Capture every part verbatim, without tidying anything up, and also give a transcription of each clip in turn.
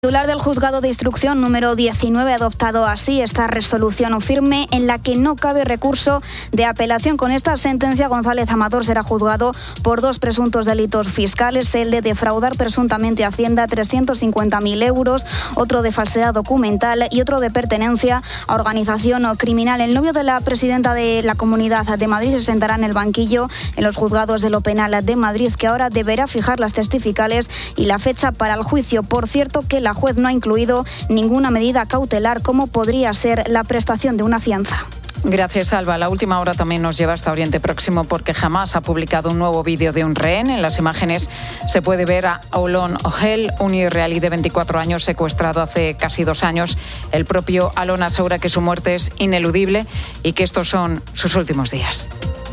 El titular del Juzgado de Instrucción número diecinueve ha adoptado así esta resolución firme en la que no cabe recurso de apelación. Con esta sentencia, González Amador será juzgado por dos presuntos delitos fiscales, el de defraudar presuntamente a Hacienda trescientos cincuenta mil euros, otro de falsedad documental y otro de pertenencia a organización criminal. El novio de la presidenta de la Comunidad de Madrid se sentará en el banquillo en los juzgados de lo penal de Madrid, que ahora deberá fijar las testificales y la fecha para el juicio. Por cierto, que la La juez no ha incluido ninguna medida cautelar, como podría ser la prestación de una fianza. Gracias, Alba. La última hora también nos lleva hasta Oriente Próximo, porque Hamás ha publicado un nuevo vídeo de un rehén. En las imágenes se puede ver a Olon Ohel, un israelí de veinticuatro años secuestrado hace casi dos años. El propio Alon asegura que su muerte es ineludible y que estos son sus últimos días.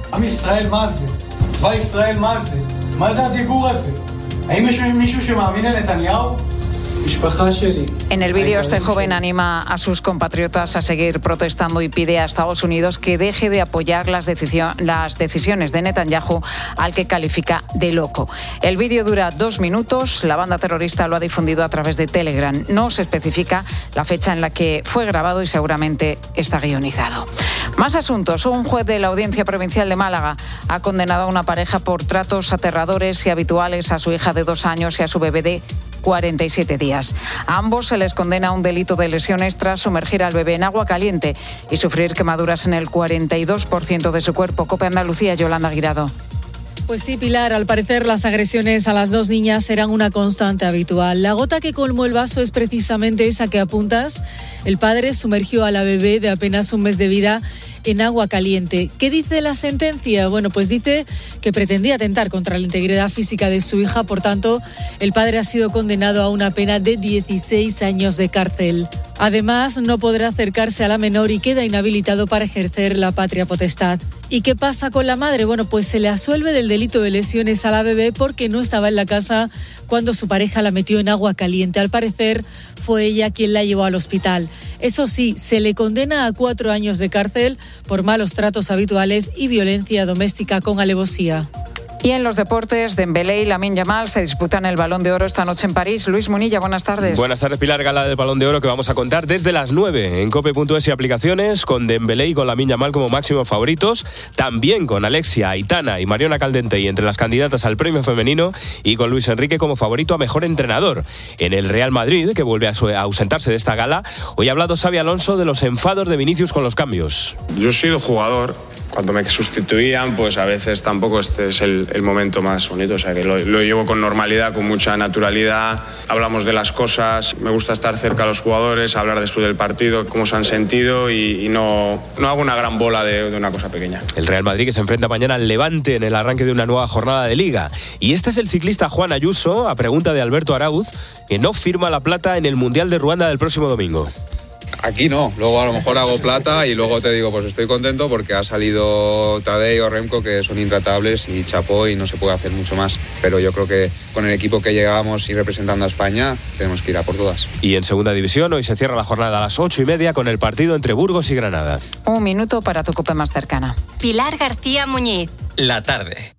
En el vídeo, este joven anima a sus compatriotas a seguir protestando y pide a Estados Unidos que deje de apoyar las, decisión, las decisiones de Netanyahu, al que califica de loco. El vídeo dura dos minutos. La banda terrorista lo ha difundido a través de Telegram. No se especifica la fecha en la que fue grabado y seguramente está guionizado. Más asuntos. Un juez de la Audiencia Provincial de Málaga ha condenado a una pareja por tratos aterradores y habituales a su hija de dos años y a su bebé de cuarenta y siete días. A ambos se les condena a un delito de lesiones tras sumergir al bebé en agua caliente y sufrir quemaduras en el cuarenta y dos por ciento de su cuerpo. COPE Andalucía, Yolanda Guirado. Pues sí, Pilar, al parecer las agresiones a las dos niñas serán una constante habitual. La gota que colmó el vaso es precisamente esa que apuntas. El padre sumergió a la bebé de apenas un mes de vida en agua caliente. ¿Qué dice la sentencia? Bueno, pues dice que pretendía atentar contra la integridad física de su hija, por tanto, el padre ha sido condenado a una pena de dieciséis años de cárcel. Además, no podrá acercarse a la menor y queda inhabilitado para ejercer la patria potestad. ¿Y qué pasa con la madre? Bueno, pues se le absuelve del delito de lesiones a la bebé porque no estaba en la casa cuando su pareja la metió en agua caliente. Al parecer, fue ella quien la llevó al hospital. Eso sí, se le condena a cuatro años de cárcel por malos tratos habituales y violencia doméstica con alevosía. Y en los deportes, Dembélé y Lamine Yamal se disputan el Balón de Oro esta noche en París. Luis Munilla, buenas tardes. Buenas tardes, Pilar. Gala del Balón de Oro que vamos a contar desde las nueve en cope punto es y aplicaciones, con Dembélé y con Lamine Yamal como máximos favoritos, también con Alexia, Aitana y Mariona Caldentey entre las candidatas al premio femenino, y con Luis Enrique como favorito a mejor entrenador. En el Real Madrid, que vuelve a ausentarse de esta gala, hoy ha hablado Xabi Alonso de los enfados de Vinicius con los cambios. Yo he sido jugador. Cuando me sustituían, pues a veces tampoco este es el, el momento más bonito, o sea que lo, lo llevo con normalidad, con mucha naturalidad, hablamos de las cosas, me gusta estar cerca de los jugadores, hablar después del partido, cómo se han sentido y, y no, no hago una gran bola de, de una cosa pequeña. El Real Madrid que se enfrenta mañana al Levante en el arranque de una nueva jornada de Liga. Y este es el ciclista Juan Ayuso, a pregunta de Alberto Arauz, que no firma la plata en el Mundial de Ruanda del próximo domingo. Aquí no, luego a lo mejor hago plata y luego te digo, pues estoy contento porque ha salido Tadej o Remco, que son intratables, y chapó y no se puede hacer mucho más. Pero yo creo que con el equipo que llegamos y representando a España tenemos que ir a por todas. Y en segunda división hoy se cierra la jornada a las ocho y media con el partido entre Burgos y Granada. Un minuto para tu copa más cercana. Pilar García Muñiz. La tarde.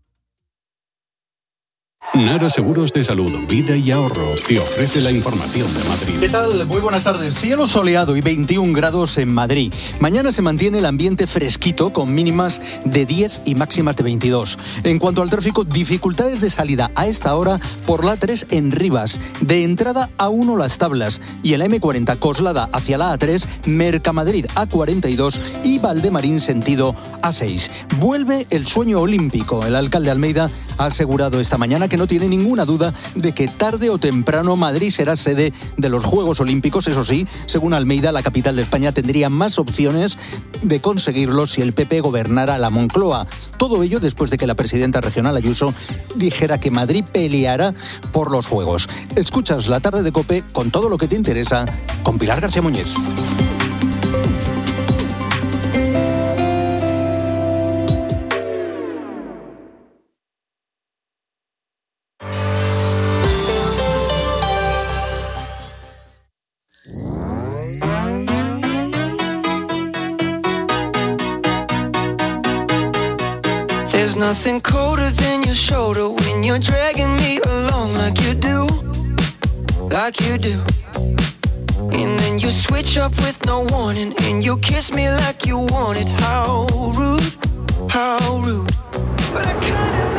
Nara Seguros de Salud, Vida y Ahorro te ofrece la información de Madrid. ¿Qué tal? Muy buenas tardes. Cielo soleado y veintiún grados en Madrid. Mañana se mantiene el ambiente fresquito con mínimas de diez y máximas de veintidós. En cuanto al tráfico, dificultades de salida a esta hora por la A tres en Rivas. De entrada A uno Las Tablas y en la eme cuarenta Coslada hacia la A tres, Mercamadrid A cuarenta y dos y Valdemarín sentido A seis. Vuelve el sueño olímpico. El alcalde Almeida ha asegurado esta mañana que no tiene ninguna duda de que tarde o temprano Madrid será sede de los Juegos Olímpicos. Eso sí, según Almeida, la capital de España tendría más opciones de conseguirlo si el P P gobernara la Moncloa. Todo ello después de que la presidenta regional Ayuso dijera que Madrid peleará por los Juegos. Escuchas La Tarde de COPE con todo lo que te interesa con Pilar García Muñiz. There's nothing colder than your shoulder when you're dragging me along like you do, like you do. And then you switch up with no warning, and you kiss me like you want it. How rude, how rude. But I kinda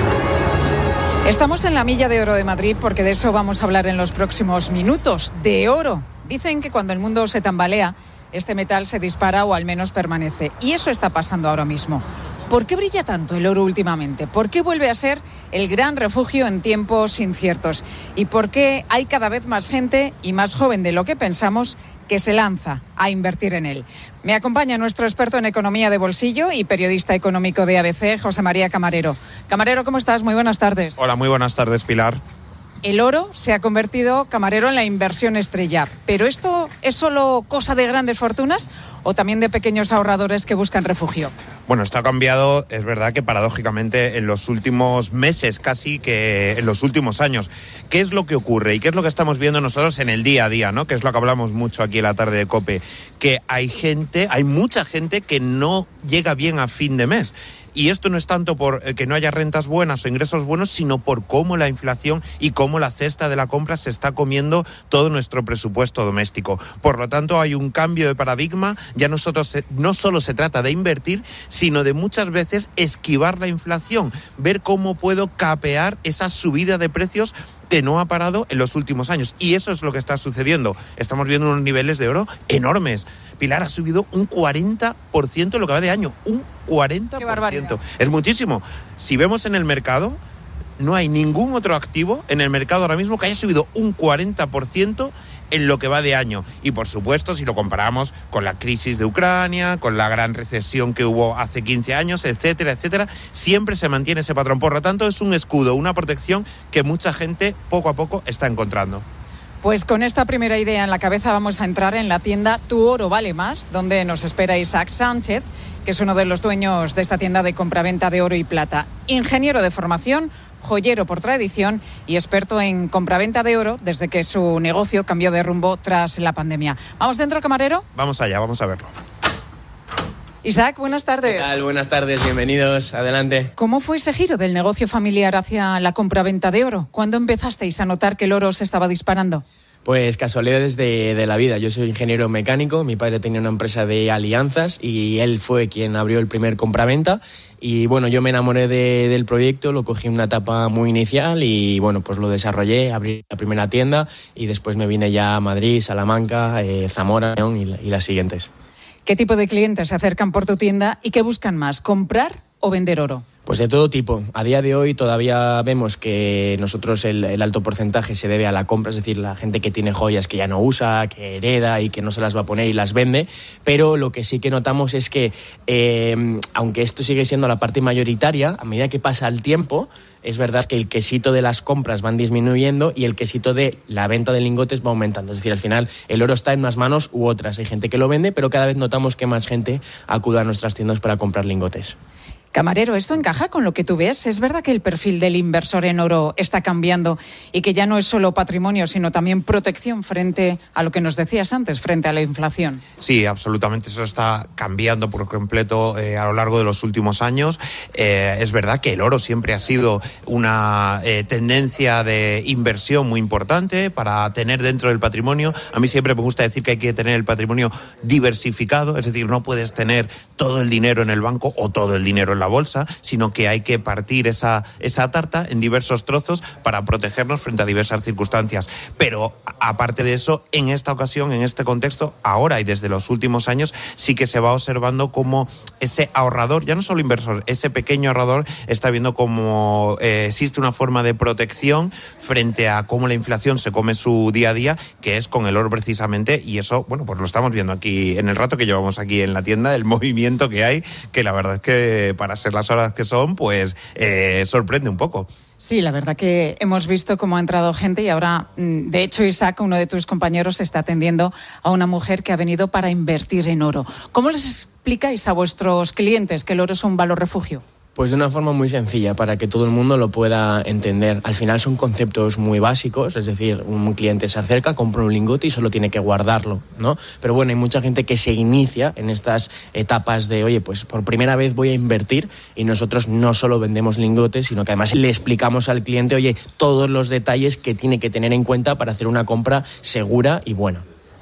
like it. Estamos en la Milla de Oro de Madrid porque de eso vamos a hablar en los próximos minutos. De oro. Dicen que cuando el mundo se tambalea, este metal se dispara o al menos permanece. Y eso está pasando ahora mismo. ¿Por qué brilla tanto el oro últimamente? ¿Por qué vuelve a ser el gran refugio en tiempos inciertos? ¿Y por qué hay cada vez más gente, y más joven de lo que pensamos, que se lanza a invertir en él? Me acompaña nuestro experto en economía de bolsillo y periodista económico de A B C, José María Camarero. Camarero, ¿cómo estás? Muy buenas tardes. Hola, muy buenas tardes, Pilar. El oro se ha convertido, Camarero, en la inversión estrella. ¿Pero esto es solo cosa de grandes fortunas o también de pequeños ahorradores que buscan refugio? Bueno, esto ha cambiado, es verdad que paradójicamente en los últimos meses, casi que en los últimos años. ¿Qué es lo que ocurre y qué es lo que estamos viendo nosotros en el día a día, ¿no? Que es lo que hablamos mucho aquí en la tarde de COPE. Que hay gente, hay mucha gente que no llega bien a fin de mes. Y esto no es tanto por que no haya rentas buenas o ingresos buenos, sino por cómo la inflación y cómo la cesta de la compra se está comiendo todo nuestro presupuesto doméstico. Por lo tanto, hay un cambio de paradigma. Ya nosotros no solo se trata de invertir, sino de muchas veces esquivar la inflación, ver cómo puedo capear esa subida de precios que no ha parado en los últimos años. Y eso es lo que está sucediendo. Estamos viendo unos niveles de oro enormes. Pilar, ha subido un cuarenta por ciento en lo que va de año. Un cuarenta por ciento. ¡Qué barbaridad! Es muchísimo. Si vemos en el mercado, no hay ningún otro activo en el mercado ahora mismo que haya subido un cuarenta por ciento en lo que va de año. Y por supuesto, si lo comparamos con la crisis de Ucrania, con la gran recesión que hubo hace quince años, etcétera, etcétera, siempre se mantiene ese patrón. Por lo tanto, es un escudo, una protección que mucha gente poco a poco está encontrando. Pues con esta primera idea en la cabeza vamos a entrar en la tienda Tu Oro Vale Más, donde nos espera Isaac Sánchez, que es uno de los dueños de esta tienda de compraventa de oro y plata. Ingeniero de formación, joyero por tradición y experto en compraventa de oro desde que su negocio cambió de rumbo tras la pandemia. ¿Vamos dentro, Camarero? Vamos allá, vamos a verlo. Isaac, buenas tardes. ¿Qué tal? Buenas tardes, bienvenidos, adelante. ¿Cómo fue ese giro del negocio familiar hacia la compraventa de oro? ¿Cuándo empezasteis a notar que el oro se estaba disparando? Pues casualidades de, de la vida. Yo soy ingeniero mecánico, mi padre tenía una empresa de alianzas y él fue quien abrió el primer compraventa. Y bueno, yo me enamoré de, del proyecto, lo cogí en una etapa muy inicial y bueno, pues lo desarrollé, abrí la primera tienda y después me vine ya a Madrid, Salamanca, eh, Zamora y, y las siguientes. ¿Qué tipo de clientes se acercan por tu tienda y qué buscan más, comprar o vender oro? Pues de todo tipo. A día de hoy todavía vemos que nosotros el, el alto porcentaje se debe a la compra, es decir, la gente que tiene joyas que ya no usa, que hereda y que no se las va a poner y las vende, pero lo que sí que notamos es que eh, aunque esto sigue siendo la parte mayoritaria, a medida que pasa el tiempo, es verdad que el quesito de las compras van disminuyendo y el quesito de la venta de lingotes va aumentando. Es decir, al final el oro está en unas manos u otras. Hay gente que lo vende, pero cada vez notamos que más gente acude a nuestras tiendas para comprar lingotes. Camarero, ¿esto encaja con lo que tú ves? ¿Es verdad que el perfil del inversor en oro está cambiando y que ya no es solo patrimonio, sino también protección frente a lo que nos decías antes, frente a la inflación? Sí, absolutamente. Eso está cambiando por completo eh, a lo largo de los últimos años. Eh, es verdad que el oro siempre ha sido una eh, tendencia de inversión muy importante para tener dentro del patrimonio. A mí siempre me gusta decir que hay que tener el patrimonio diversificado, es decir, no puedes tener todo el dinero en el banco o todo el dinero en la bolsa, sino que hay que partir esa, esa tarta en diversos trozos para protegernos frente a diversas circunstancias. Pero aparte de eso, en esta ocasión, en este contexto, ahora y desde los últimos años, sí que se va observando cómo ese ahorrador, ya no solo inversor, ese pequeño ahorrador está viendo cómo eh, existe una forma de protección frente a cómo la inflación se come su día a día, que es con el oro precisamente, y eso, bueno, pues lo estamos viendo aquí en el rato que llevamos aquí en la tienda, el movimiento que hay, que la verdad es que para ser las horas que son, pues eh, sorprende un poco. Sí, la verdad que hemos visto cómo ha entrado gente y ahora, de hecho, Isaac, uno de tus compañeros, está atendiendo a una mujer que ha venido para invertir en oro. ¿Cómo les explicáis a vuestros clientes que el oro es un valor refugio? Pues de una forma muy sencilla, para que todo el mundo lo pueda entender. Al final son conceptos muy básicos, es decir, un cliente se acerca, compra un lingote y solo tiene que guardarlo, ¿no? Pero bueno, hay mucha gente que se inicia en estas etapas de, oye, pues por primera vez voy a invertir, y nosotros no solo vendemos lingotes, sino que además le explicamos al cliente, oye, todos los detalles que tiene que tener en cuenta para hacer una compra segura y buena.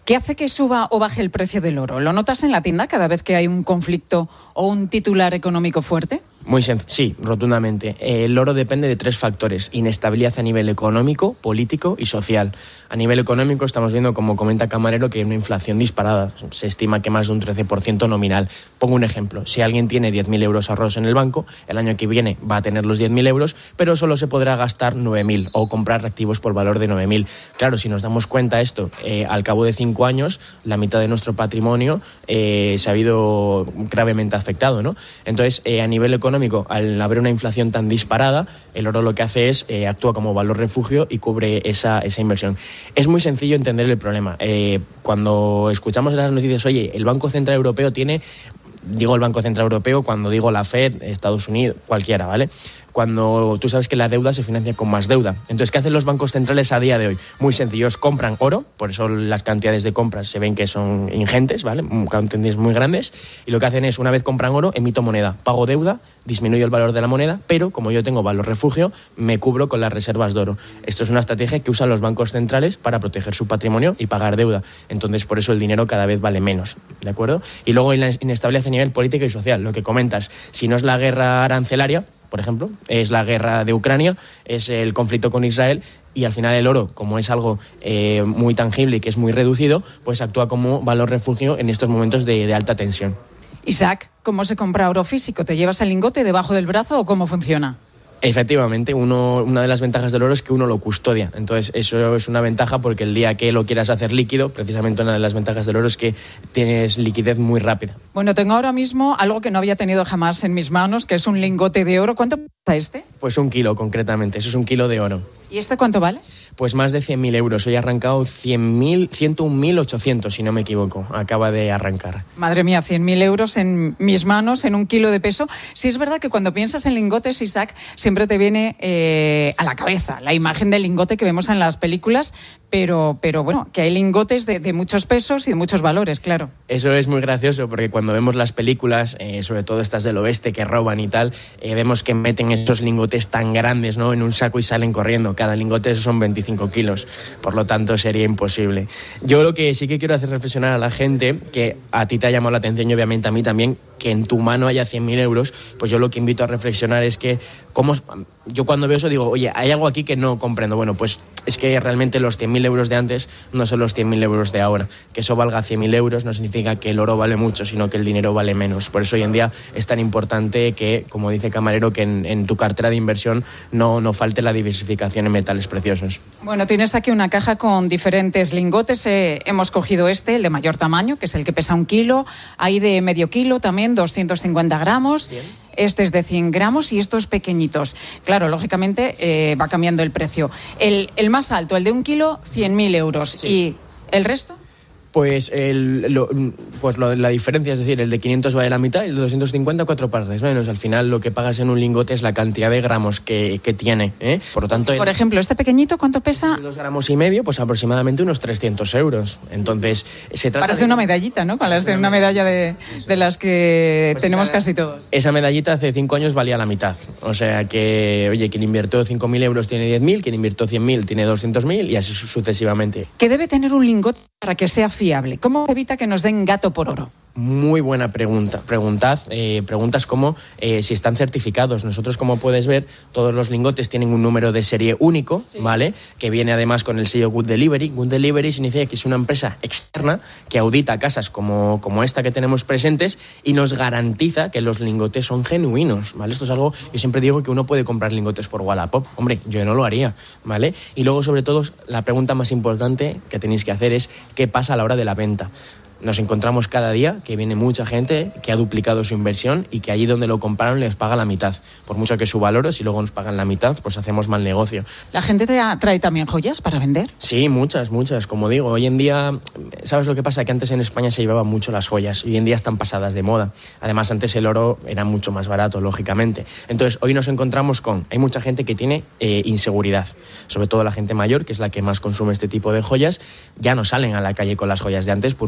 ¿Qué hace que suba o baje el precio del oro? ¿Lo notas en la tienda cada vez que hay un conflicto o un titular económico fuerte? Muy sencillo, sí, rotundamente. El oro depende de tres factores: inestabilidad a nivel económico, político y social. A nivel económico estamos viendo, como comenta Camarero, que hay una inflación disparada. Se estima que más de un trece por ciento nominal. Pongo un ejemplo: si alguien tiene diez mil euros ahorrados en el banco, el año que viene va a tener los diez mil euros, pero solo se podrá gastar nueve mil o comprar activos por valor de nueve mil. Claro, si nos damos cuenta esto, eh, al cabo de cinco años, la mitad de nuestro patrimonio eh, se ha habido gravemente afectado, ¿no? Entonces, eh, a nivel económico, al haber una inflación tan disparada, el oro lo que hace es eh, actúa como valor refugio y cubre esa, esa inversión. Es muy sencillo entender el problema. Eh, cuando escuchamos las noticias, oye, el Banco Central Europeo tiene... Digo el Banco Central Europeo, cuando digo la Fed, Estados Unidos, cualquiera, ¿vale? Cuando tú sabes que la deuda se financia con más deuda. Entonces, ¿qué hacen los bancos centrales a día de hoy? Muy sencillos, compran oro, por eso las cantidades de compras se ven que son ingentes, ¿vale? Cantidades muy grandes, y lo que hacen es, una vez compran oro, emito moneda, pago deuda, disminuyo el valor de la moneda, pero como yo tengo valor refugio, me cubro con las reservas de oro. Esto es una estrategia que usan los bancos centrales para proteger su patrimonio y pagar deuda. Entonces, por eso el dinero cada vez vale menos, ¿de acuerdo? Y luego la inestabilidad a nivel político y social, lo que comentas, si no es la guerra arancelaria, por ejemplo, es la guerra de Ucrania, es el conflicto con Israel, y al final el oro, como es algo eh, muy tangible y que es muy reducido, pues actúa como valor refugio en estos momentos de, de alta tensión. Isaac, ¿cómo se compra oro físico? ¿Te llevas el lingote debajo del brazo o cómo funciona? Efectivamente, uno, una de las ventajas del oro es que uno lo custodia. Entonces, eso es una ventaja porque el día que lo quieras hacer líquido, precisamente una de las ventajas del oro es que tienes liquidez muy rápida. Bueno, tengo ahora mismo algo que no había tenido jamás en mis manos, que es un lingote de oro. ¿Cuánto cuesta este? Pues un kilo, concretamente. Eso es un kilo de oro. ¿Y este cuánto vale? Pues más de cien mil euros. Hoy ha arrancado cien mil, ciento un mil ochocientos, si no me equivoco. Acaba de arrancar. Madre mía, cien mil euros en mis manos, en un kilo de peso. Sí, es verdad que cuando piensas en lingotes, Isaac, siempre te viene eh, a la cabeza la imagen del lingote que vemos en las películas, pero, pero bueno, que hay lingotes de, de muchos pesos y de muchos valores, claro. Eso es muy gracioso porque cuando vemos las películas, eh, sobre todo estas del oeste que roban y tal, eh, vemos que meten estos lingotes tan grandes, ¿no?, en un saco y salen corriendo. Cada lingote son veinticinco kilos, por lo tanto sería imposible. Yo lo que sí que quiero hacer reflexionar a la gente, que a ti te ha llamado la atención y obviamente a mí también, que en tu mano haya cien mil euros, pues yo lo que invito a reflexionar es que, ¿cómo? Yo cuando veo eso digo, oye, hay algo aquí que no comprendo. Bueno, pues es que realmente los cien mil euros de antes no son los cien mil euros de ahora. Que eso valga cien mil euros no significa que el oro vale mucho, sino que el dinero vale menos. Por eso hoy en día es tan importante que, como dice Camarero, que en, en tu cartera de inversión no, no falte la diversificación en metales preciosos. Bueno, tienes aquí una caja con diferentes lingotes. Eh, hemos cogido este, el de mayor tamaño, que es el que pesa un kilo. Hay de medio kilo también, doscientos cincuenta gramos. Bien. Este es de cien gramos y estos pequeñitos. Claro, lógicamente eh, va cambiando el precio. El, el más alto, el de un kilo, cien mil euros. Sí. ¿Y el resto? Pues, el, lo, pues lo, la diferencia, es decir, el de quinientos vale la mitad y el de doscientos cincuenta cuatro partes menos. Al final lo que pagas en un lingote es la cantidad de gramos que, que tiene, ¿eh? Por lo tanto... Por ejemplo, este pequeñito, ¿cuánto pesa? Dos gramos y medio, pues aproximadamente unos trescientos euros. Entonces, se trata Parece de... una medallita, ¿no? Con las de una medalla de, de las que pues tenemos esa, casi todos. Esa medallita hace cinco años valía la mitad. O sea que, oye, quien invirtió cinco mil euros tiene diez mil, quien invirtió cien mil tiene doscientos mil y así sucesivamente. ¿Qué debe tener un lingote para que sea fiable? ¿Cómo evita que nos den gato por oro? Muy buena pregunta. Preguntad, eh, preguntas como eh, si están certificados. Nosotros, como puedes ver, todos los lingotes tienen un número de serie único, sí, ¿vale? Que viene además con el sello Good Delivery. Good Delivery significa que es una empresa externa que audita casas como, como esta que tenemos presentes y nos garantiza que los lingotes son genuinos, ¿vale? Esto es algo, yo siempre digo que uno puede comprar lingotes por Wallapop. Hombre, yo no lo haría, ¿vale? Y luego, sobre todo, la pregunta más importante que tenéis que hacer es ¿qué pasa a la hora de la venta? Nos encontramos cada día que viene mucha gente que ha duplicado su inversión y que allí donde lo compraron les paga la mitad. Por mucho que subvalore, si luego nos pagan la mitad, pues hacemos mal negocio. ¿La gente te trae también joyas para vender? Sí, muchas, muchas. Como digo, hoy en día, ¿sabes lo que pasa? Que antes en España se llevaban mucho las joyas y hoy en día están pasadas de moda. Además, antes el oro era mucho más barato, lógicamente. Entonces, hoy nos encontramos con... Hay mucha gente que tiene eh, inseguridad. Sobre todo la gente mayor, que es la que más consume este tipo de joyas, ya no salen a la calle con las joyas de antes por un tema de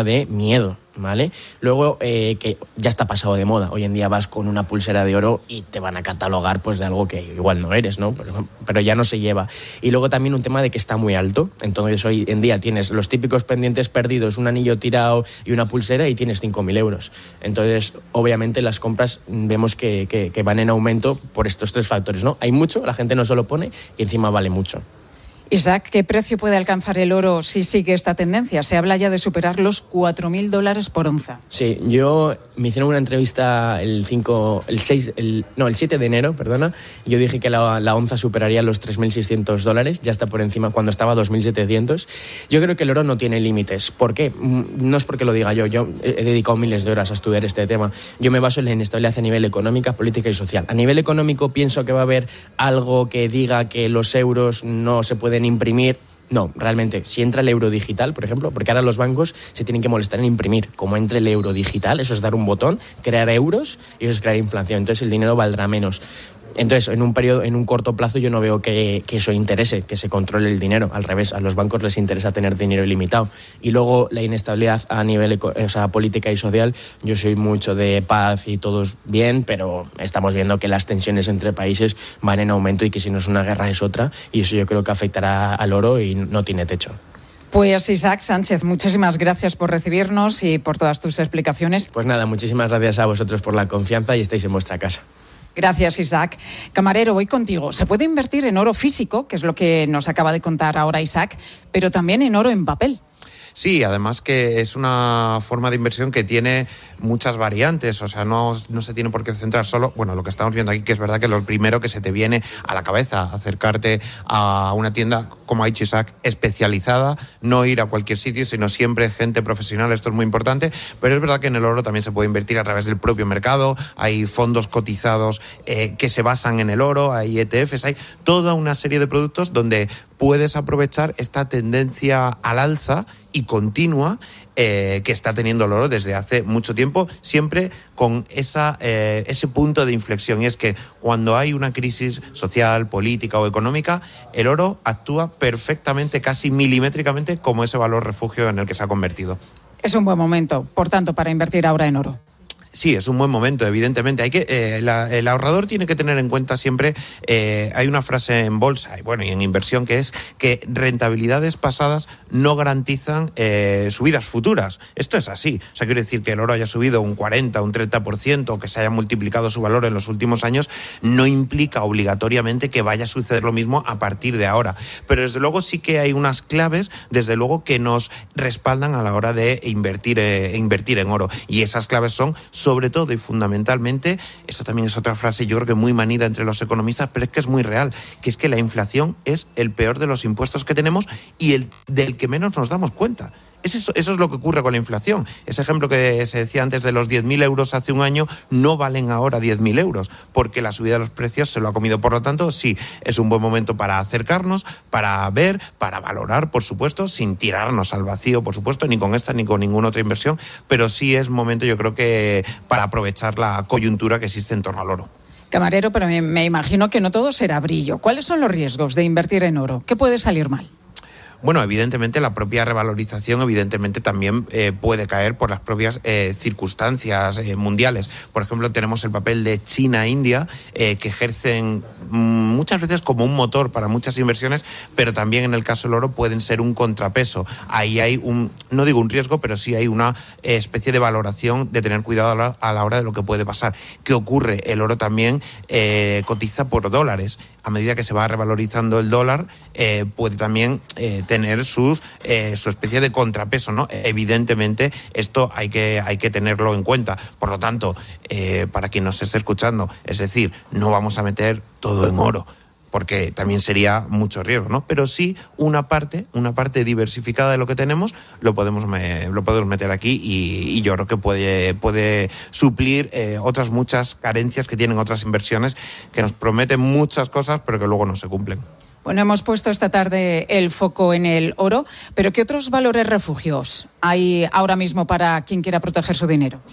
de miedo, ¿vale? Luego, eh, que ya está pasado de moda. Hoy en día vas con una pulsera de oro y te van a catalogar pues de algo que igual no eres, ¿no? Pero, pero ya no se lleva. Y luego también un tema de que está muy alto. Entonces hoy en día tienes los típicos pendientes perdidos, un anillo tirado y una pulsera y tienes cinco mil euros. Entonces, obviamente las compras vemos que, que, que van en aumento por estos tres factores, ¿no? Hay mucho, la gente no se lo pone y encima vale mucho. Isaac, ¿qué precio puede alcanzar el oro si sigue esta tendencia? Se habla ya de superar los cuatro mil dólares por onza. Sí, yo me hicieron una entrevista el cinco, el seis, el, no, el siete de enero, perdona. Yo dije que la, la onza superaría los tres mil seiscientos dólares, ya está por encima cuando estaba a dos mil setecientos. Yo creo que el oro no tiene límites. ¿Por qué? No es porque lo diga yo, yo he dedicado miles de horas a estudiar este tema. Yo me baso en la inestabilidad a nivel económica, política y social. A nivel económico pienso que va a haber algo que diga que los euros no se pueden imprimir. No, realmente, si entra el euro digital, por ejemplo, porque ahora los bancos se tienen que molestar en imprimir. Como entre el euro digital, eso es dar un botón, crear euros y eso es crear inflación. Entonces el dinero valdrá menos. Entonces, en un periodo, en un corto plazo, yo no veo que, que eso interese, que se controle el dinero. Al revés, a los bancos les interesa tener dinero ilimitado. Y luego la inestabilidad a nivel o sea, política y social, yo soy mucho de paz y todos bien, pero estamos viendo que las tensiones entre países van en aumento y que si no es una guerra es otra, y eso yo creo que afectará al oro y no tiene techo. Pues Isaac Sánchez, muchísimas gracias por recibirnos y por todas tus explicaciones. Pues nada, muchísimas gracias a vosotros por la confianza y estáis en vuestra casa. Gracias, Isaac. Camarero, voy contigo. Se puede invertir en oro físico, que es lo que nos acaba de contar ahora Isaac, pero también en oro en papel. Sí, además que es una forma de inversión que tiene muchas variantes, o sea, no, no se tiene por qué centrar solo, bueno, lo que estamos viendo aquí, que es verdad que lo primero que se te viene a la cabeza, acercarte a una tienda, como ha dicho Isaac, especializada, no ir a cualquier sitio, sino siempre gente profesional, esto es muy importante, pero es verdad que en el oro también se puede invertir a través del propio mercado, hay fondos cotizados eh, que se basan en el oro, hay E T Fs, hay toda una serie de productos donde puedes aprovechar esta tendencia al alza y continua eh, que está teniendo el oro desde hace mucho tiempo, siempre con esa, eh, ese punto de inflexión, y es que cuando hay una crisis social, política o económica, el oro actúa perfectamente, casi milimétricamente, como ese valor refugio en el que se ha convertido. Es un buen momento, por tanto, para invertir ahora en oro. Sí, es un buen momento, evidentemente. Hay que eh, la, el ahorrador tiene que tener en cuenta siempre, eh, hay una frase en bolsa y bueno y en inversión que es que rentabilidades pasadas no garantizan eh, subidas futuras. Esto es así. O sea, quiero decir que el oro haya subido un cuarenta, un treinta por ciento, que se haya multiplicado su valor en los últimos años, no implica obligatoriamente que vaya a suceder lo mismo a partir de ahora. Pero desde luego sí que hay unas claves, desde luego, que nos respaldan a la hora de invertir, eh, invertir en oro. Y esas claves son, sobre todo y fundamentalmente, eso también es otra frase yo creo que muy manida entre los economistas, pero es que es muy real, que es que la inflación es el peor de los impuestos que tenemos y el del que menos nos damos cuenta. Eso, eso es lo que ocurre con la inflación. Ese ejemplo que se decía antes de los diez mil euros hace un año no valen ahora diez mil euros, porque la subida de los precios se lo ha comido. Por lo tanto, sí, es un buen momento para acercarnos, para ver, para valorar, por supuesto, sin tirarnos al vacío, por supuesto, ni con esta ni con ninguna otra inversión, pero sí es momento, yo creo que, para aprovechar la coyuntura que existe en torno al oro. Camarero, pero me, me imagino que no todo será brillo. ¿Cuáles son los riesgos de invertir en oro? ¿Qué puede salir mal? Bueno, evidentemente la propia revalorización evidentemente también eh, puede caer por las propias eh, circunstancias eh, mundiales. Por ejemplo, tenemos el papel de China e India, eh, que ejercen muchas veces como un motor para muchas inversiones, pero también en el caso del oro pueden ser un contrapeso. Ahí hay un, no digo un riesgo, pero sí hay una eh, especie de valoración de tener cuidado a la, a la hora de lo que puede pasar. ¿Qué ocurre? El oro también eh, cotiza por dólares. A medida que se va revalorizando el dólar, eh, puede también eh, tener sus, eh, su especie de contrapeso, ¿no? Evidentemente, esto hay que, hay que tenerlo en cuenta. Por lo tanto, eh, para quien nos esté escuchando, es decir, no vamos a meter todo en oro, porque también sería mucho riesgo, ¿no? Pero sí una parte, una parte diversificada de lo que tenemos, lo podemos, me, lo podemos meter aquí y, y yo creo que puede, puede suplir eh, otras muchas carencias que tienen otras inversiones que nos prometen muchas cosas, pero que luego no se cumplen. Bueno, hemos puesto esta tarde el foco en el oro, pero ¿qué otros valores refugios hay ahora mismo para quien quiera proteger su dinero?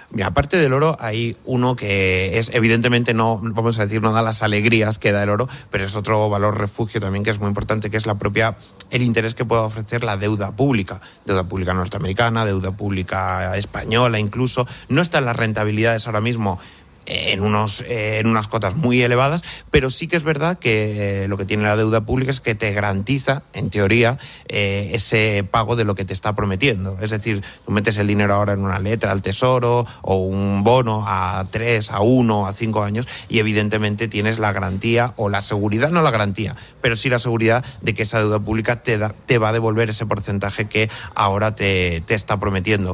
Mira, aparte del oro, hay uno que es, evidentemente, no, vamos a decir, no da las alegrías que da el oro, pero es otro valor refugio también que es muy importante, que es la propia, el interés que puede ofrecer la deuda pública. Deuda pública norteamericana, deuda pública española incluso. No están las rentabilidades ahora mismo en unos eh, en unas cotas muy elevadas, pero sí que es verdad que eh, lo que tiene la deuda pública es que te garantiza, en teoría, eh, ese pago de lo que te está prometiendo. Es decir, tú metes el dinero ahora en una letra al Tesoro o un bono a tres, a uno, a cinco años y evidentemente tienes la garantía o la seguridad, no la garantía, pero sí la seguridad de que esa deuda pública te, da, te va a devolver ese porcentaje que ahora te, te está prometiendo.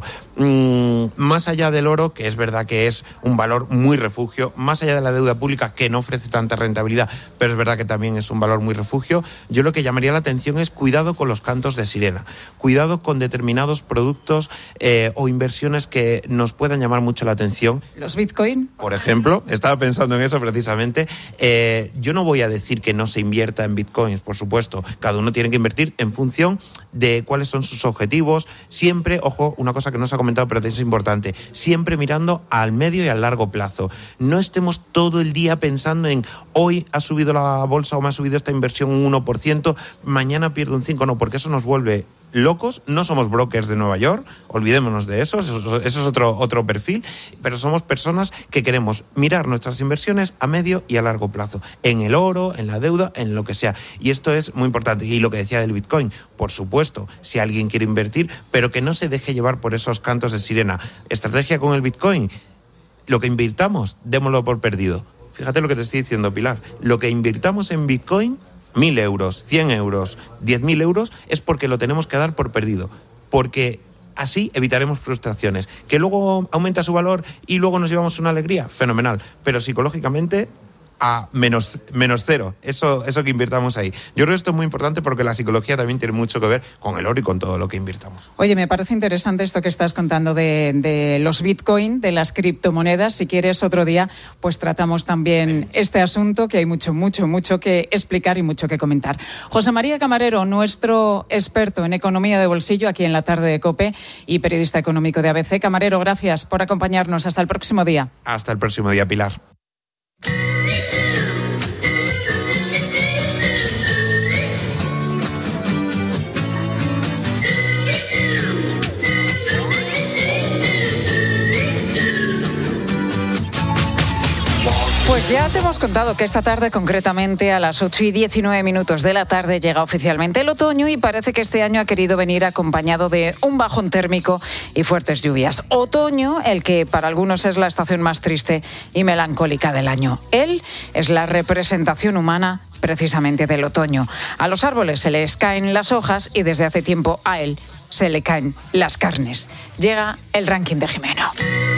Mm, más allá del oro, que es verdad que es un valor muy refugio, más allá de la deuda pública que no ofrece tanta rentabilidad, pero es verdad que también es un valor muy refugio, yo lo que llamaría la atención es cuidado con los cantos de sirena, cuidado con determinados productos eh, o inversiones que nos puedan llamar mucho la atención. ¿Los Bitcoin? Por ejemplo, estaba pensando en eso precisamente. Eh, yo no voy a decir que no se invierta en Bitcoins, por supuesto, cada uno tiene que invertir en función de cuáles son sus objetivos, siempre, ojo, una cosa que no se ha comentado pero es importante, siempre mirando al medio y al largo plazo. No estemos todo el día pensando en hoy ha subido la bolsa o me ha subido esta inversión un uno por ciento, mañana pierdo un cinco por ciento, no, porque eso nos vuelve locos. No somos brokers de Nueva York, olvidémonos de eso, eso, eso es otro, otro perfil, pero somos personas que queremos mirar nuestras inversiones a medio y a largo plazo, en el oro, en la deuda, en lo que sea, y esto es muy importante. Y lo que decía del Bitcoin, por supuesto, si alguien quiere invertir, pero que no se deje llevar por esos cantos de sirena. Estrategia con el Bitcoin: lo que invirtamos, démoslo por perdido. Fíjate lo que te estoy diciendo, Pilar. Lo que invirtamos en Bitcoin, mil euros, cien euros, diez mil euros, es porque lo tenemos que dar por perdido. Porque así evitaremos frustraciones. Que luego aumenta su valor y luego nos llevamos una alegría, fenomenal. Pero psicológicamente, a menos, menos cero, eso, eso que invirtamos ahí. Yo creo que esto es muy importante porque la psicología también tiene mucho que ver con el oro y con todo lo que invirtamos. Oye, me parece interesante esto que estás contando de, de los Bitcoin, de las criptomonedas. Si quieres otro día, pues tratamos también este asunto, que hay mucho, mucho, mucho que explicar y mucho que comentar. José María Camarero, nuestro experto en economía de bolsillo aquí en la tarde de COPE y periodista económico de A B C. Camarero, gracias por acompañarnos. Hasta el próximo día. Hasta el próximo día, Pilar. Pues ya te hemos contado que esta tarde, concretamente a las ocho y diecinueve minutos de la tarde, llega oficialmente el otoño y parece que este año ha querido venir acompañado de un bajón térmico y fuertes lluvias. Otoño, el que para algunos es la estación más triste y melancólica del año. Él es la representación humana precisamente del otoño. A los árboles se les caen las hojas y desde hace tiempo a él se le caen las carnes. Llega el ranking de Jimeno.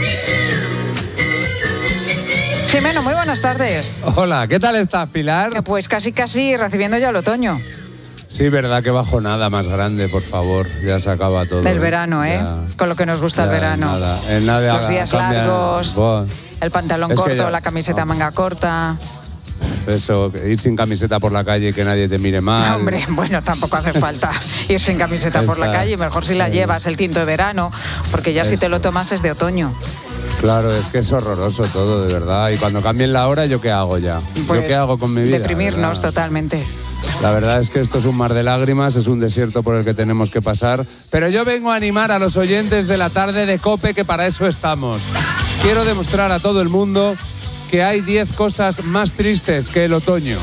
Jimeno, muy buenas tardes. Hola, ¿qué tal estás, Pilar? Pues casi casi recibiendo ya el otoño. Sí, verdad, que bajo nada más grande, por favor. Ya se acaba todo. Del verano, ¿eh? Ya, con lo que nos gusta el verano. Nada, en nada, los días cambia, largos, boh. el pantalón es corto, ya, la camiseta no. manga corta. Eso, ir sin camiseta por la calle y que nadie te mire mal. No, hombre, bueno, tampoco hace falta ir sin camiseta por la calle. Mejor si la llevas el tinto de verano, porque ya Eso. si te lo tomas es de otoño. Claro, es que es horroroso todo, de verdad. Y cuando cambien la hora, ¿yo qué hago ya? Pues ¿Yo qué hago con mi vida? Deprimirnos totalmente. La verdad es que esto es un mar de lágrimas, es un desierto por el que tenemos que pasar. Pero yo vengo a animar a los oyentes de la tarde de COPE, que para eso estamos. Quiero demostrar a todo el mundo que hay diez cosas más tristes que el otoño.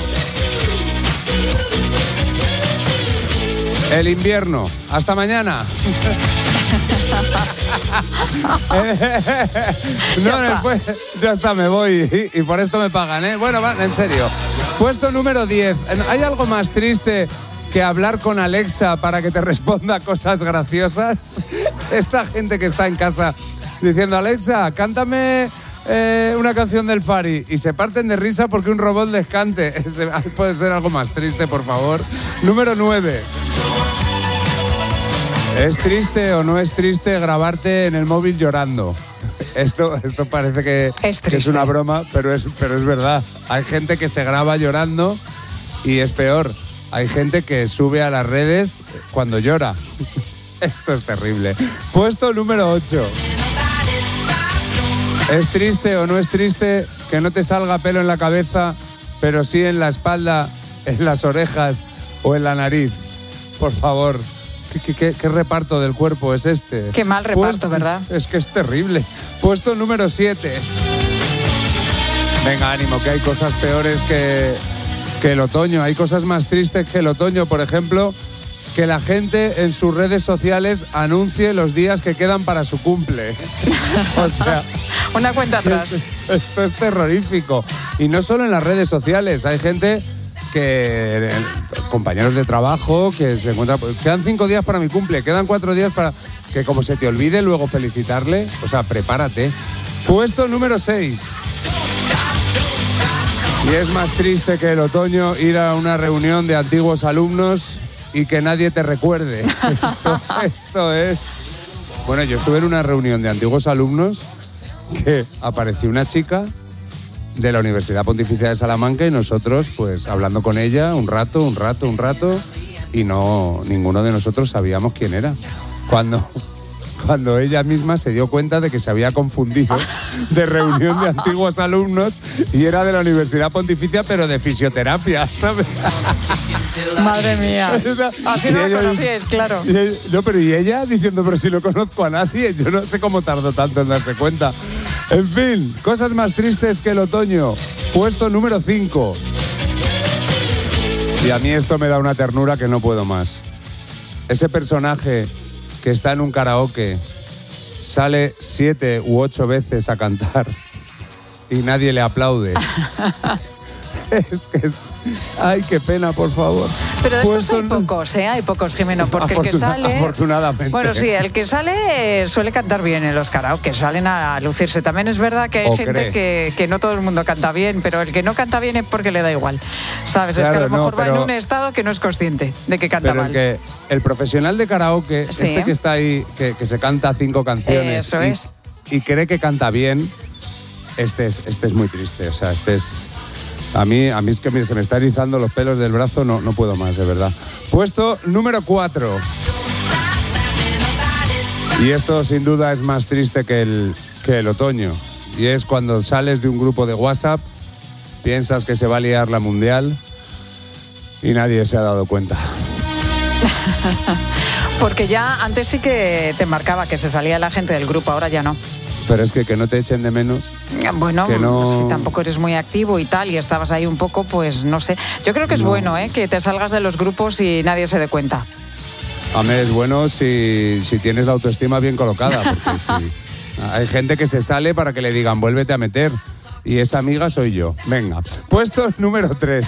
El invierno. Hasta mañana. no, ya, está. Pues, ya está, me voy y, y por esto me pagan, ¿eh? Bueno, va, en serio. Puesto número diez. ¿Hay algo más triste que hablar con Alexa para que te responda cosas graciosas? Esta gente que está en casa diciendo, Alexa, cántame eh, una canción del Fari, y se parten de risa porque un robot les cante. Puede ser algo más triste, por favor. Número nueve. ¿Es triste o no es triste grabarte en el móvil llorando? Esto, esto parece que es, que es una broma, pero es, pero es verdad. Hay gente que se graba llorando y es peor. Hay gente que sube a las redes cuando llora. Esto es terrible. Puesto número ocho. ¿Es triste o no es triste que no te salga pelo en la cabeza, pero sí en la espalda, en las orejas o en la nariz? Por favor, ¿qué, qué, qué, qué reparto del cuerpo es este? Qué mal reparto, Puesto, ¿verdad? Es que es terrible. Puesto número siete. Venga, ánimo, que hay cosas peores que, que el otoño. Hay cosas más tristes que el otoño. Por ejemplo, que la gente en sus redes sociales anuncie los días que quedan para su cumple. O sea, una cuenta atrás. Es, esto es terrorífico. Y no solo en las redes sociales. Hay gente que, compañeros de trabajo, que se encuentran, quedan cinco días para mi cumple, quedan cuatro días para... Que como se te olvide luego felicitarle, o sea, prepárate. Puesto número seis. Y es más triste que el otoño ir a una reunión de antiguos alumnos y que nadie te recuerde. Esto, esto es... Bueno, yo estuve en una reunión de antiguos alumnos que apareció una chica de la Universidad Pontificia de Salamanca y nosotros, pues, hablando con ella un rato, un rato, un rato, y no, ninguno de nosotros sabíamos quién era. Cuando... Cuando ella misma se dio cuenta de que se había confundido de reunión de antiguos alumnos y era de la Universidad Pontificia, pero de fisioterapia, ¿sabes? Madre mía. Así no lo conocíais, claro. Y ella, no, pero y ella diciendo, pero si no conozco a nadie, yo no sé cómo tardó tanto en darse cuenta. En fin, cosas más tristes que el otoño. Puesto número cinco. Y a mí esto me da una ternura que no puedo más. Ese personaje que está en un karaoke, sale siete u ocho veces a cantar y nadie le aplaude. Es que es... Ay, qué pena, por favor. Pero de pues estos hay son... pocos, ¿eh? Hay pocos, Jimeno, porque Afortuna... el que sale... Afortunadamente. Bueno, sí, el que sale eh, suele cantar bien en los karaoke, salen a lucirse. También es verdad que hay o gente que, que no todo el mundo canta bien, pero el que no canta bien es porque le da igual, ¿sabes? Claro, es que a lo mejor no, va pero... en un estado que no es consciente de que canta pero mal. El, que, el profesional de karaoke, sí. este que está ahí, que, que se canta cinco canciones Eso y, es. y cree que canta bien, este es, este es muy triste. O sea, este es... A mí, a mí es que mire, se me está erizando los pelos del brazo, no, no puedo más, de verdad. Puesto número cuatro. Y esto sin duda es más triste que el, que el otoño. Y es cuando sales de un grupo de WhatsApp, piensas que se va a liar la mundial y nadie se ha dado cuenta. Porque ya antes sí que te marcaba que se salía la gente del grupo, ahora ya no. Pero es que que no te echen de menos. Bueno, que no... si tampoco eres muy activo y tal, y estabas ahí un poco, pues no sé. Yo creo que es no. bueno, ¿eh? Que te salgas de los grupos y nadie se dé cuenta. A mí es bueno si, si tienes la autoestima bien colocada, porque si, hay gente que se sale para que le digan, vuélvete a meter. Y esa amiga soy yo. Venga. Puesto número tres.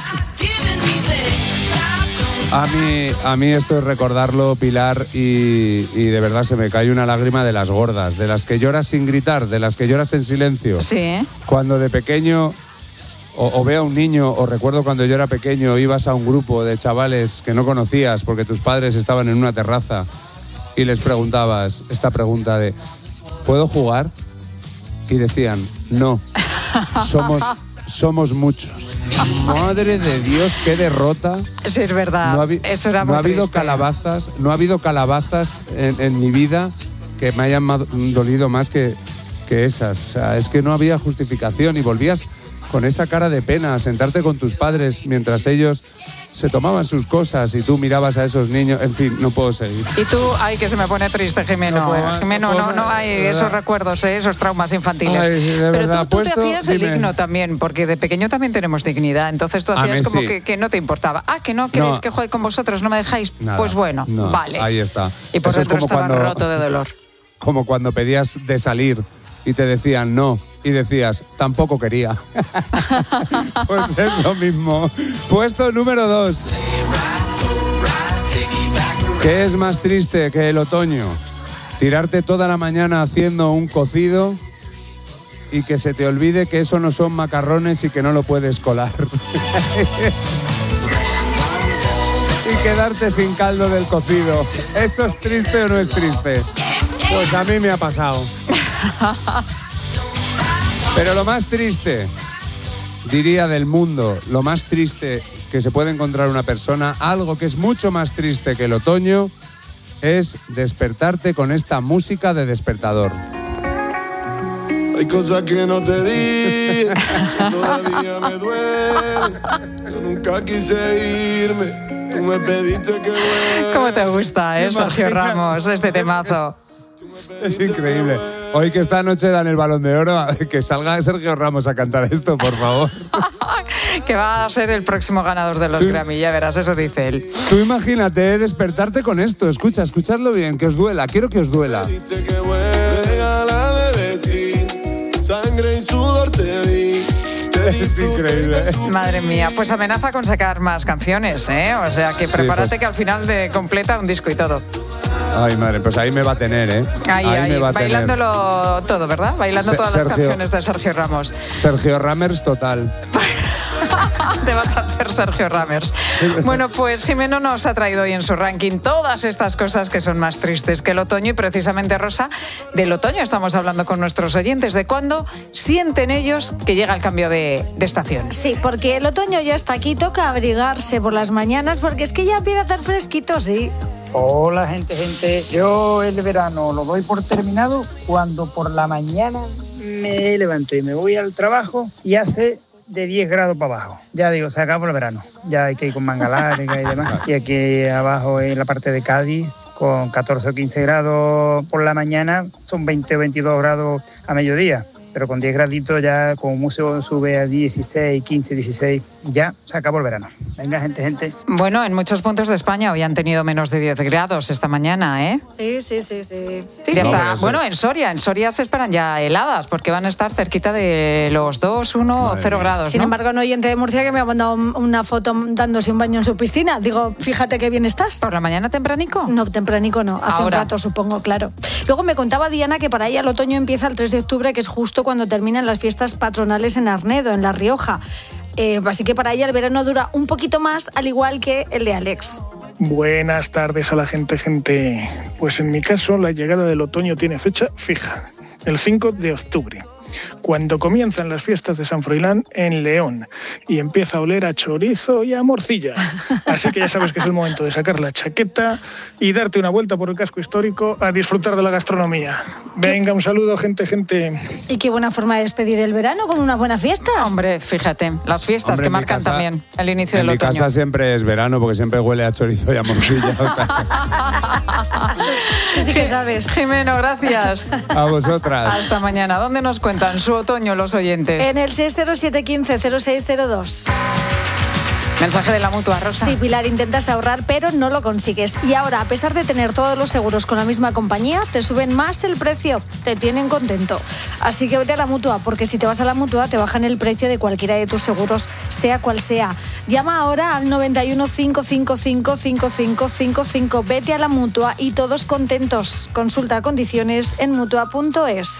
A mí, a mí esto es recordarlo, Pilar, y, y de verdad se me cae una lágrima de las gordas, de las que lloras sin gritar, de las que lloras en silencio. Sí. Cuando de pequeño, o, o veo a un niño, o recuerdo cuando yo era pequeño, ibas a un grupo de chavales que no conocías porque tus padres estaban en una terraza y les preguntabas esta pregunta de ¿puedo jugar? Y decían, no, somos... Somos muchos. Madre de Dios, qué derrota. Sí, es verdad. No ha, habi- Eso era muy no ha habido triste. calabazas, no ha habido calabazas en, en mi vida que me hayan ma- dolido más que, que esas. O sea, es que no había justificación y volvías con esa cara de pena a sentarte con tus padres mientras ellos se tomaban sus cosas y tú mirabas a esos niños. En fin, no puedo seguir. Y tú, ay, que se me pone triste, Jimeno. No puedo, Jimeno, no no, puedo, no hay de esos verdad. recuerdos, ¿eh? Esos traumas infantiles. Ay, de Pero verdad, tú, tú te puesto, hacías el dime. digno también, porque de pequeño también tenemos dignidad. Entonces tú A hacías mí como sí. que, que no te importaba. Ah, que no queréis No. que juegue con vosotros, no me dejáis. Nada, Pues bueno, no, vale. Ahí está. Y por Eso es dentro como estaba cuando- roto de dolor. Como cuando pedías de salir y te decían no y decías tampoco quería. Pues es lo mismo. Puesto número dos. ¿Qué es más triste que el otoño? Tirarte toda la mañana haciendo un cocido y que se te olvide que eso no son macarrones y que no lo puedes colar. Y quedarte sin caldo del cocido. ¿Eso es triste o no es triste? Pues a mí me ha pasado. Pero lo más triste, diría, del mundo, lo más triste que se puede encontrar una persona, algo que es mucho más triste que el otoño, es despertarte con esta música de despertador. Hay cosas que no te di, todavía me duele. Yo nunca quise irme, tú me pediste que vuelva. ¿Cómo te gusta, eh, Sergio Ramos, este temazo? Es increíble. Hoy que esta noche dan el Balón de Oro, que salga Sergio Ramos a cantar esto, por favor. Que va a ser el próximo ganador de los Tú, Grammy, ya verás, eso dice él. Tú imagínate despertarte con esto. Escucha, escuchadlo bien, que os duela. Quiero que os duela. Sangre y sudor te di. Es increíble. Madre mía, pues amenaza con sacar más canciones, ¿eh? O sea que prepárate, sí, pues, que al final de completa un disco y todo. Ay, madre, pues ahí me va a tener, ¿eh? Ahí, ahí, ahí me va a bailándolo tener. Todo, ¿verdad? Bailando Se- todas Sergio, las canciones de Sergio Ramos. Sergio Ramers total. Te vas a hacer Sergio Ramers. Bueno, pues Jimeno nos ha traído hoy en su ranking todas estas cosas que son más tristes que el otoño, y precisamente, Rosa, del otoño estamos hablando con nuestros oyentes, de cuándo sienten ellos que llega el cambio de, de estación. Sí, porque el otoño ya está aquí, toca abrigarse por las mañanas porque es que ya empieza a hacer fresquito, sí. Hola, gente, gente. Yo el verano lo doy por terminado cuando por la mañana me levanto y me voy al trabajo y hace de diez grados para abajo. Ya digo, se acabó el verano. Ya hay que ir con manga larga y demás. Y aquí abajo en la parte de Cádiz, con catorce o quince grados por la mañana, son veinte o veintidós grados a mediodía. Pero con diez graditos ya, como mucho, sube a dieciséis, quince, dieciséis. Y ya se acabó el verano. Venga, gente, gente. Bueno, en muchos puntos de España hoy han tenido menos de diez grados esta mañana, ¿eh? Sí, sí, sí, sí. Sí, ya está. Bueno, en Soria, en Soria se esperan ya heladas, porque van a estar cerquita de los dos, uno o cero grados, ¿no? Sin embargo, un oyente de Murcia que me ha mandado una foto dándose un baño en su piscina. Digo, fíjate qué bien estás. ¿Por la mañana tempranico? No, tempranico no. Hace Ahora. un rato, supongo, claro. Luego me contaba Diana que para ella el otoño empieza el tres de octubre, que es justo cuando terminan las fiestas patronales en Arnedo, en La Rioja. Eh, así que para ella el verano dura un poquito más, al igual que el de Alex. Buenas tardes a la gente, gente. Pues en mi caso, la llegada del otoño tiene fecha fija, el cinco de octubre, cuando comienzan las fiestas de San Froilán en León y empieza a oler a chorizo y a morcilla. Así que ya sabes que es el momento de sacar la chaqueta y darte una vuelta por el casco histórico a disfrutar de la gastronomía. Venga, un saludo, gente, gente. Y qué buena forma de despedir el verano, con unas buenas fiestas. Hombre, fíjate, las fiestas Hombre, que en mi marcan casa- también el inicio En del mi otoño. casa siempre es verano porque siempre huele a chorizo y a morcilla. O sea, Tú sí que sabes. Jimeno, gracias. a vosotras. Hasta mañana. ¿Dónde nos cuentan su otoño los oyentes? En el seis cero siete uno cinco cero seis cero dos. Mensaje de la Mutua, Rosa. Sí, Pilar, intentas ahorrar, pero no lo consigues. Y ahora, a pesar de tener todos los seguros con la misma compañía, te suben más el precio. Te tienen contento. Así que vete a la Mutua, porque si te vas a la Mutua, te bajan el precio de cualquiera de tus seguros, sea cual sea. Llama ahora al noventa y uno, cinco cinco cinco, cinco cinco cinco cinco. Vete a la Mutua y todos contentos. Consulta condiciones en mutua punto es.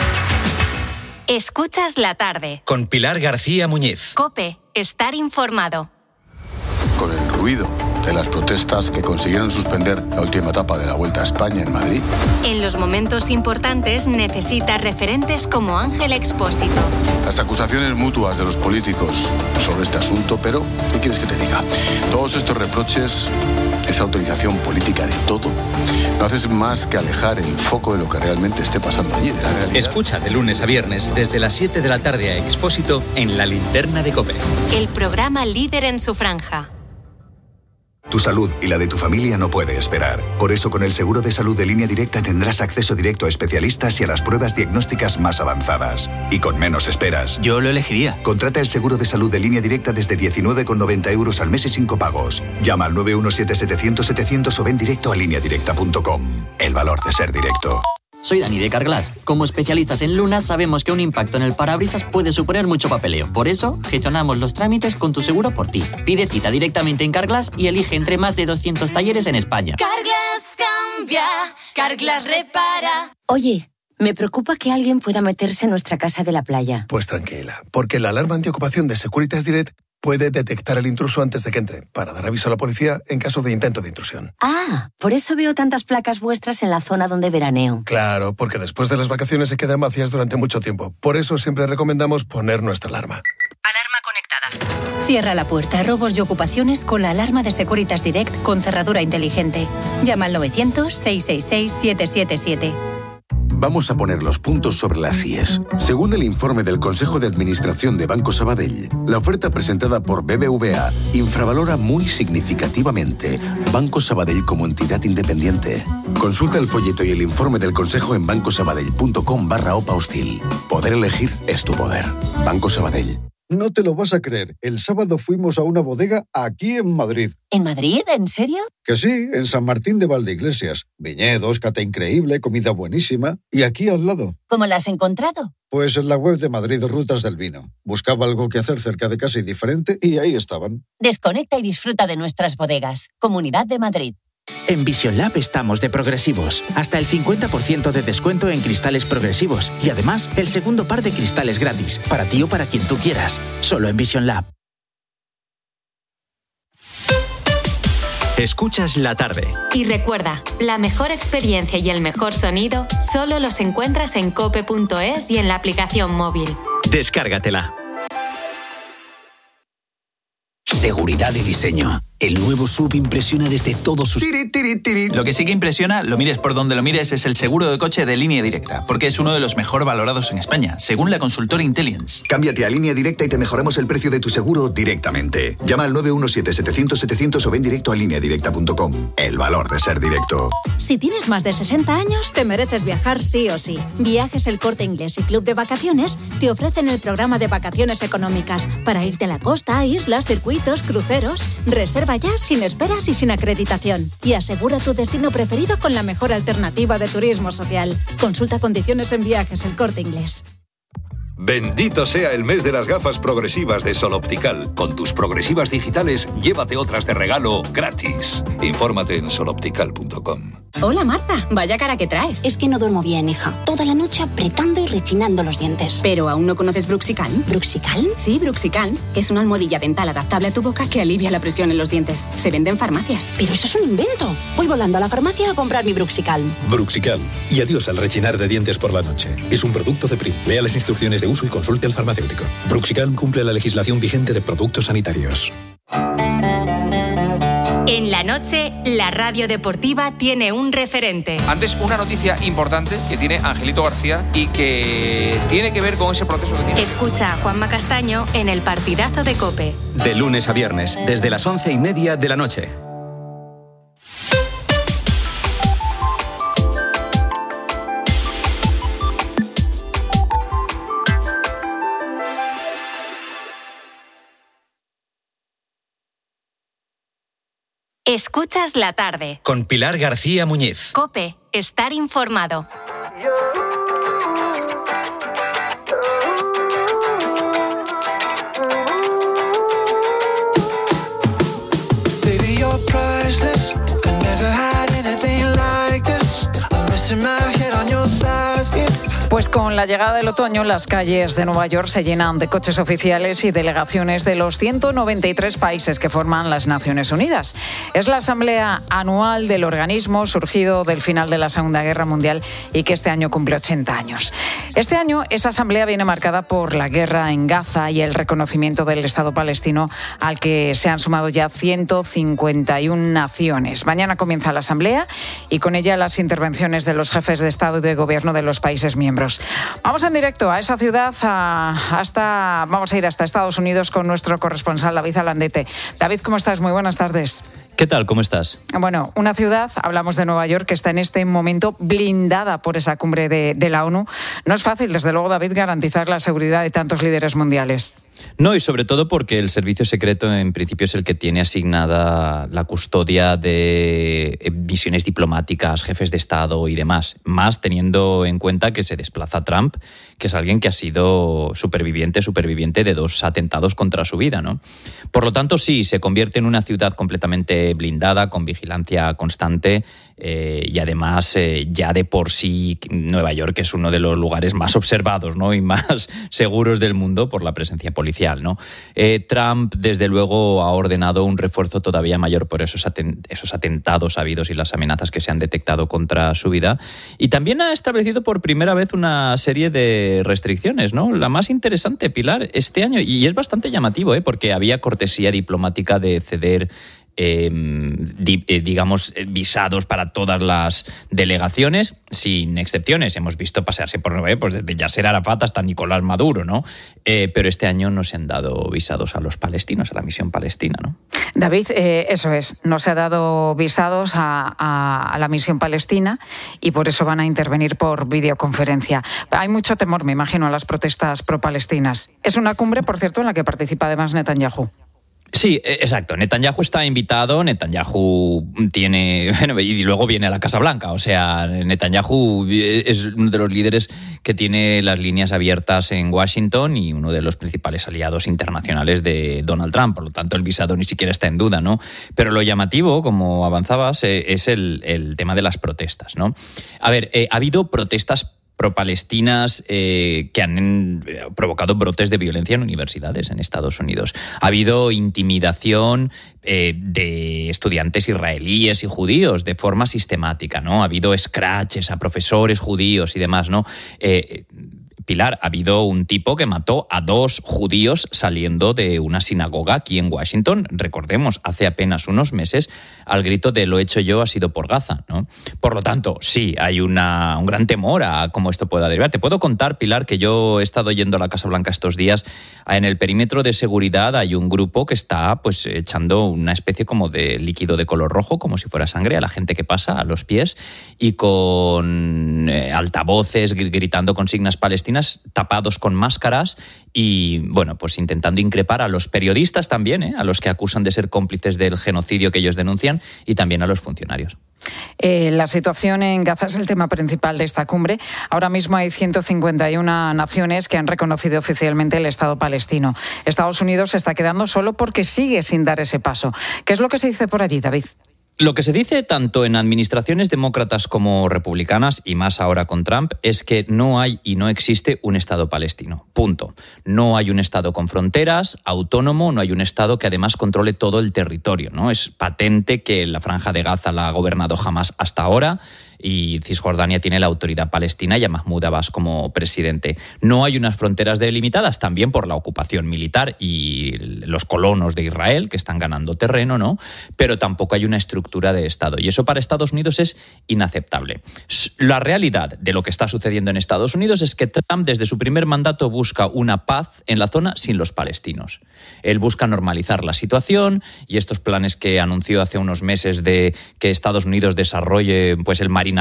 Escuchas la tarde. Con Pilar García Muñiz. COPE. Estar informado. Con el ruido de las protestas que consiguieron suspender la última etapa de la Vuelta a España en Madrid. En los momentos importantes necesita referentes como Ángel Expósito. Las acusaciones mutuas de los políticos sobre este asunto, pero ¿qué quieres que te diga? Todos estos reproches, esa autorización política de todo, no haces más que alejar el foco de lo que realmente esté pasando allí, de la realidad. Escucha de lunes a viernes desde las siete de la tarde a Expósito en La Linterna de COPE. El programa líder en su franja. Tu salud y la de tu familia no puede esperar. Por eso, con el seguro de salud de Línea Directa tendrás acceso directo a especialistas y a las pruebas diagnósticas más avanzadas. Y con menos esperas. Yo lo elegiría. Contrata el seguro de salud de Línea Directa desde diecinueve con noventa euros al mes y sin copagos. Llama al nueve uno siete, setecientos, setecientos o ven directo a línea directa punto com. El valor de ser directo. Soy Dani de Carglass. Como especialistas en lunas sabemos que un impacto en el parabrisas puede suponer mucho papeleo. Por eso, gestionamos los trámites con tu seguro por ti. Pide cita directamente en Carglass y elige entre más de doscientos talleres en España. Carglass cambia, Carglass repara. Oye, me preocupa que alguien pueda meterse en nuestra casa de la playa. Pues tranquila, porque la alarma antiocupación de Securitas Direct puede detectar el intruso antes de que entre, para dar aviso a la policía en caso de intento de intrusión. Ah, por eso veo tantas placas vuestras en la zona donde veraneo. Claro, porque después de las vacaciones se quedan vacías durante mucho tiempo. Por eso siempre recomendamos poner nuestra alarma. Alarma conectada. Cierra la puerta a robos y ocupaciones con la alarma de Securitas Direct con cerradura inteligente. Llama al novecientos, seiscientos sesenta y seis, siete siete siete. vamos a poner los puntos sobre las íes. Según el informe del Consejo de Administración de Banco Sabadell, la oferta presentada por B B V A infravalora muy significativamente Banco Sabadell como entidad independiente. Consulta el folleto y el informe del Consejo en bancosabadell.com barra OPA hostil. Poder elegir es tu poder. Banco Sabadell. No te lo vas a creer. El sábado fuimos a una bodega aquí en Madrid. ¿En Madrid? ¿En serio? Que sí, en San Martín de Valdeiglesias. Viñedos, cata increíble, comida buenísima. Y aquí al lado. ¿Cómo la has encontrado? Pues en la web de Madrid Rutas del Vino. Buscaba algo que hacer cerca de casa y diferente y ahí estaban. Desconecta y disfruta de nuestras bodegas. Comunidad de Madrid. En Vision Lab estamos de progresivos. Hasta el cincuenta por ciento de descuento en cristales progresivos. Y además, el segundo par de cristales gratis. Para ti o para quien tú quieras. Solo en Vision Lab. Escuchas la tarde. Y recuerda, la mejor experiencia y el mejor sonido solo los encuentras en cope punto es y en la aplicación móvil. Descárgatela. Seguridad y diseño. El nuevo S U V impresiona desde todos sus... Tiri, tiri, tiri. Lo que sí que impresiona, lo mires por donde lo mires, es el seguro de coche de Línea Directa, porque es uno de los mejor valorados en España, según la consultora Intelligence. Cámbiate a Línea Directa y te mejoramos el precio de tu seguro directamente. Llama al nueve uno siete, setecientos, setecientos o ven directo a línea directa punto com. El valor de ser directo. Si tienes más de sesenta años, te mereces viajar sí o sí. Viajes El Corte Inglés y Club de Vacaciones te ofrecen el programa de vacaciones económicas para irte a la costa, islas, circuitos, cruceros. Reserva ya sin esperas y sin acreditación. Y asegura tu destino preferido con la mejor alternativa de turismo social. Consulta condiciones en Viajes El Corte Inglés. Bendito sea el mes de las gafas progresivas de Sol Optical. Con tus progresivas digitales, llévate otras de regalo gratis. Infórmate en sol optical punto com. Hola Marta, vaya cara que traes. Es que no duermo bien, hija. Toda la noche apretando y rechinando los dientes. ¿Pero aún no conoces Bruxicalm? ¿Bruxicalm? Sí, Bruxicalm. Es una almohadilla dental adaptable a tu boca que alivia la presión en los dientes. Se vende en farmacias. Pero eso es un invento. Voy volando a la farmacia a comprar mi Bruxicalm. Bruxicalm. Y adiós al rechinar de dientes por la noche. Es un producto de Prim. Lea las instrucciones de uso y consulte al farmacéutico. Bruxicalm cumple la legislación vigente de productos sanitarios. En la noche, la radio deportiva tiene un referente. Antes, una noticia importante que tiene Angelito García y que tiene que ver con ese proceso que tiene. Escucha a Juanma Castaño en el partidazo de COPE. De lunes a viernes, desde las once y media de la noche. Escuchas la tarde. Con Pilar García Muñiz. COPE, estar informado. Baby, you're priceless. I never had anything like this. I'm resting my head on your thighs. It's Pues con la llegada del otoño, las calles de Nueva York se llenan de coches oficiales y delegaciones de los ciento noventa y tres países que forman las Naciones Unidas. Es la asamblea anual del organismo surgido del final de la Segunda Guerra Mundial y que este año cumple ochenta años. Este año esa asamblea viene marcada por la guerra en Gaza y el reconocimiento del Estado palestino, al que se han sumado ya ciento cincuenta y una naciones. Mañana comienza la asamblea y con ella las intervenciones de los jefes de Estado y de Gobierno de los países miembros. Vamos en directo a esa ciudad, a, hasta, vamos a ir hasta Estados Unidos con nuestro corresponsal David Alandete. David, ¿cómo estás? Muy buenas tardes. ¿Qué tal? ¿Cómo estás? Bueno, una ciudad, hablamos de Nueva York, que está en este momento blindada por esa cumbre de, de la ONU. No es fácil, desde luego, David, garantizar la seguridad de tantos líderes mundiales. No, y sobre todo porque el servicio secreto en principio es el que tiene asignada la custodia de misiones diplomáticas, jefes de Estado y demás. Más teniendo en cuenta que se desplaza Trump, que es alguien que ha sido superviviente, superviviente de dos atentados contra su vida, ¿no? Por lo tanto, sí, se convierte en una ciudad completamente blindada, con vigilancia constante, eh, y además eh, ya de por sí Nueva York es uno de los lugares más observados, ¿no? Y más seguros del mundo por la presencia policial, ¿no? Eh, Trump, desde luego, ha ordenado un refuerzo todavía mayor por esos, atent- esos atentados habidos y las amenazas que se han detectado contra su vida. Y también ha establecido por primera vez una serie de restricciones, ¿no? La más interesante, Pilar, este año, y es bastante llamativo, ¿eh? Porque había cortesía diplomática de ceder eh, di, eh, digamos, visados para todas las delegaciones, sin excepciones. Hemos visto pasearse por Nueva York, pues desde Yasser Arafat hasta Nicolás Maduro, ¿no? Eh, pero este año no se han dado visados a los palestinos, a la misión palestina, ¿no? David, eh, eso es, no se ha dado visados a, a, a la misión palestina y por eso van a intervenir por videoconferencia. Hay mucho temor, me imagino, a las protestas pro-palestinas. Es una cumbre, por cierto, en la que participa además Netanyahu. Sí, exacto. Netanyahu está invitado, Netanyahu tiene... Bueno, y luego viene a la Casa Blanca. O sea, Netanyahu es uno de los líderes que tiene las líneas abiertas en Washington y uno de los principales aliados internacionales de Donald Trump. Por lo tanto, el visado ni siquiera está en duda, ¿no? Pero lo llamativo, como avanzabas, es el, el tema de las protestas, ¿no? A ver, eh, ha habido protestas pro-palestinas eh, que han eh, provocado brotes de violencia en universidades en Estados Unidos. Ha habido intimidación eh, de estudiantes israelíes y judíos de forma sistemática, ¿no? Ha habido scratches a profesores judíos y demás, ¿no? Eh, Pilar, ha habido un tipo que mató a dos judíos saliendo de una sinagoga aquí en Washington, recordemos, hace apenas unos meses, al grito de "lo he hecho yo, ha sido por Gaza", ¿no? Por lo tanto, sí, hay una, un gran temor a cómo esto pueda derivar. Te puedo contar, Pilar, que yo he estado yendo a la Casa Blanca estos días. En el perímetro de seguridad hay un grupo que está pues echando una especie como de líquido de color rojo, como si fuera sangre, a la gente que pasa a los pies, y con eh, altavoces gritando consignas palestinas, tapados con máscaras y, bueno, pues intentando increpar a los periodistas también, ¿eh? A los que acusan de ser cómplices del genocidio que ellos denuncian, y también a los funcionarios. Eh, la situación en Gaza es el tema principal de esta cumbre. Ahora mismo hay ciento cincuenta y una naciones que han reconocido oficialmente el Estado palestino. Estados Unidos se está quedando solo porque sigue sin dar ese paso. ¿Qué es lo que se dice por allí, David? Lo que se dice tanto en administraciones demócratas como republicanas, y más ahora con Trump, es que no hay y no existe un Estado palestino. Punto. No hay un Estado con fronteras, autónomo, no hay un Estado que además controle todo el territorio, ¿no? Es patente que la Franja de Gaza la ha gobernado Hamás hasta ahora, y Cisjordania tiene la autoridad palestina y a Mahmoud Abbas como presidente. No hay unas fronteras delimitadas, también por la ocupación militar y los colonos de Israel que están ganando terreno, ¿no? Pero tampoco hay una estructura de Estado, y eso para Estados Unidos es inaceptable. La realidad de lo que está sucediendo en Estados Unidos es que Trump desde su primer mandato busca una paz en la zona sin los palestinos. Él busca normalizar la situación, y estos planes que anunció hace unos meses de que Estados Unidos desarrolle pues el marinador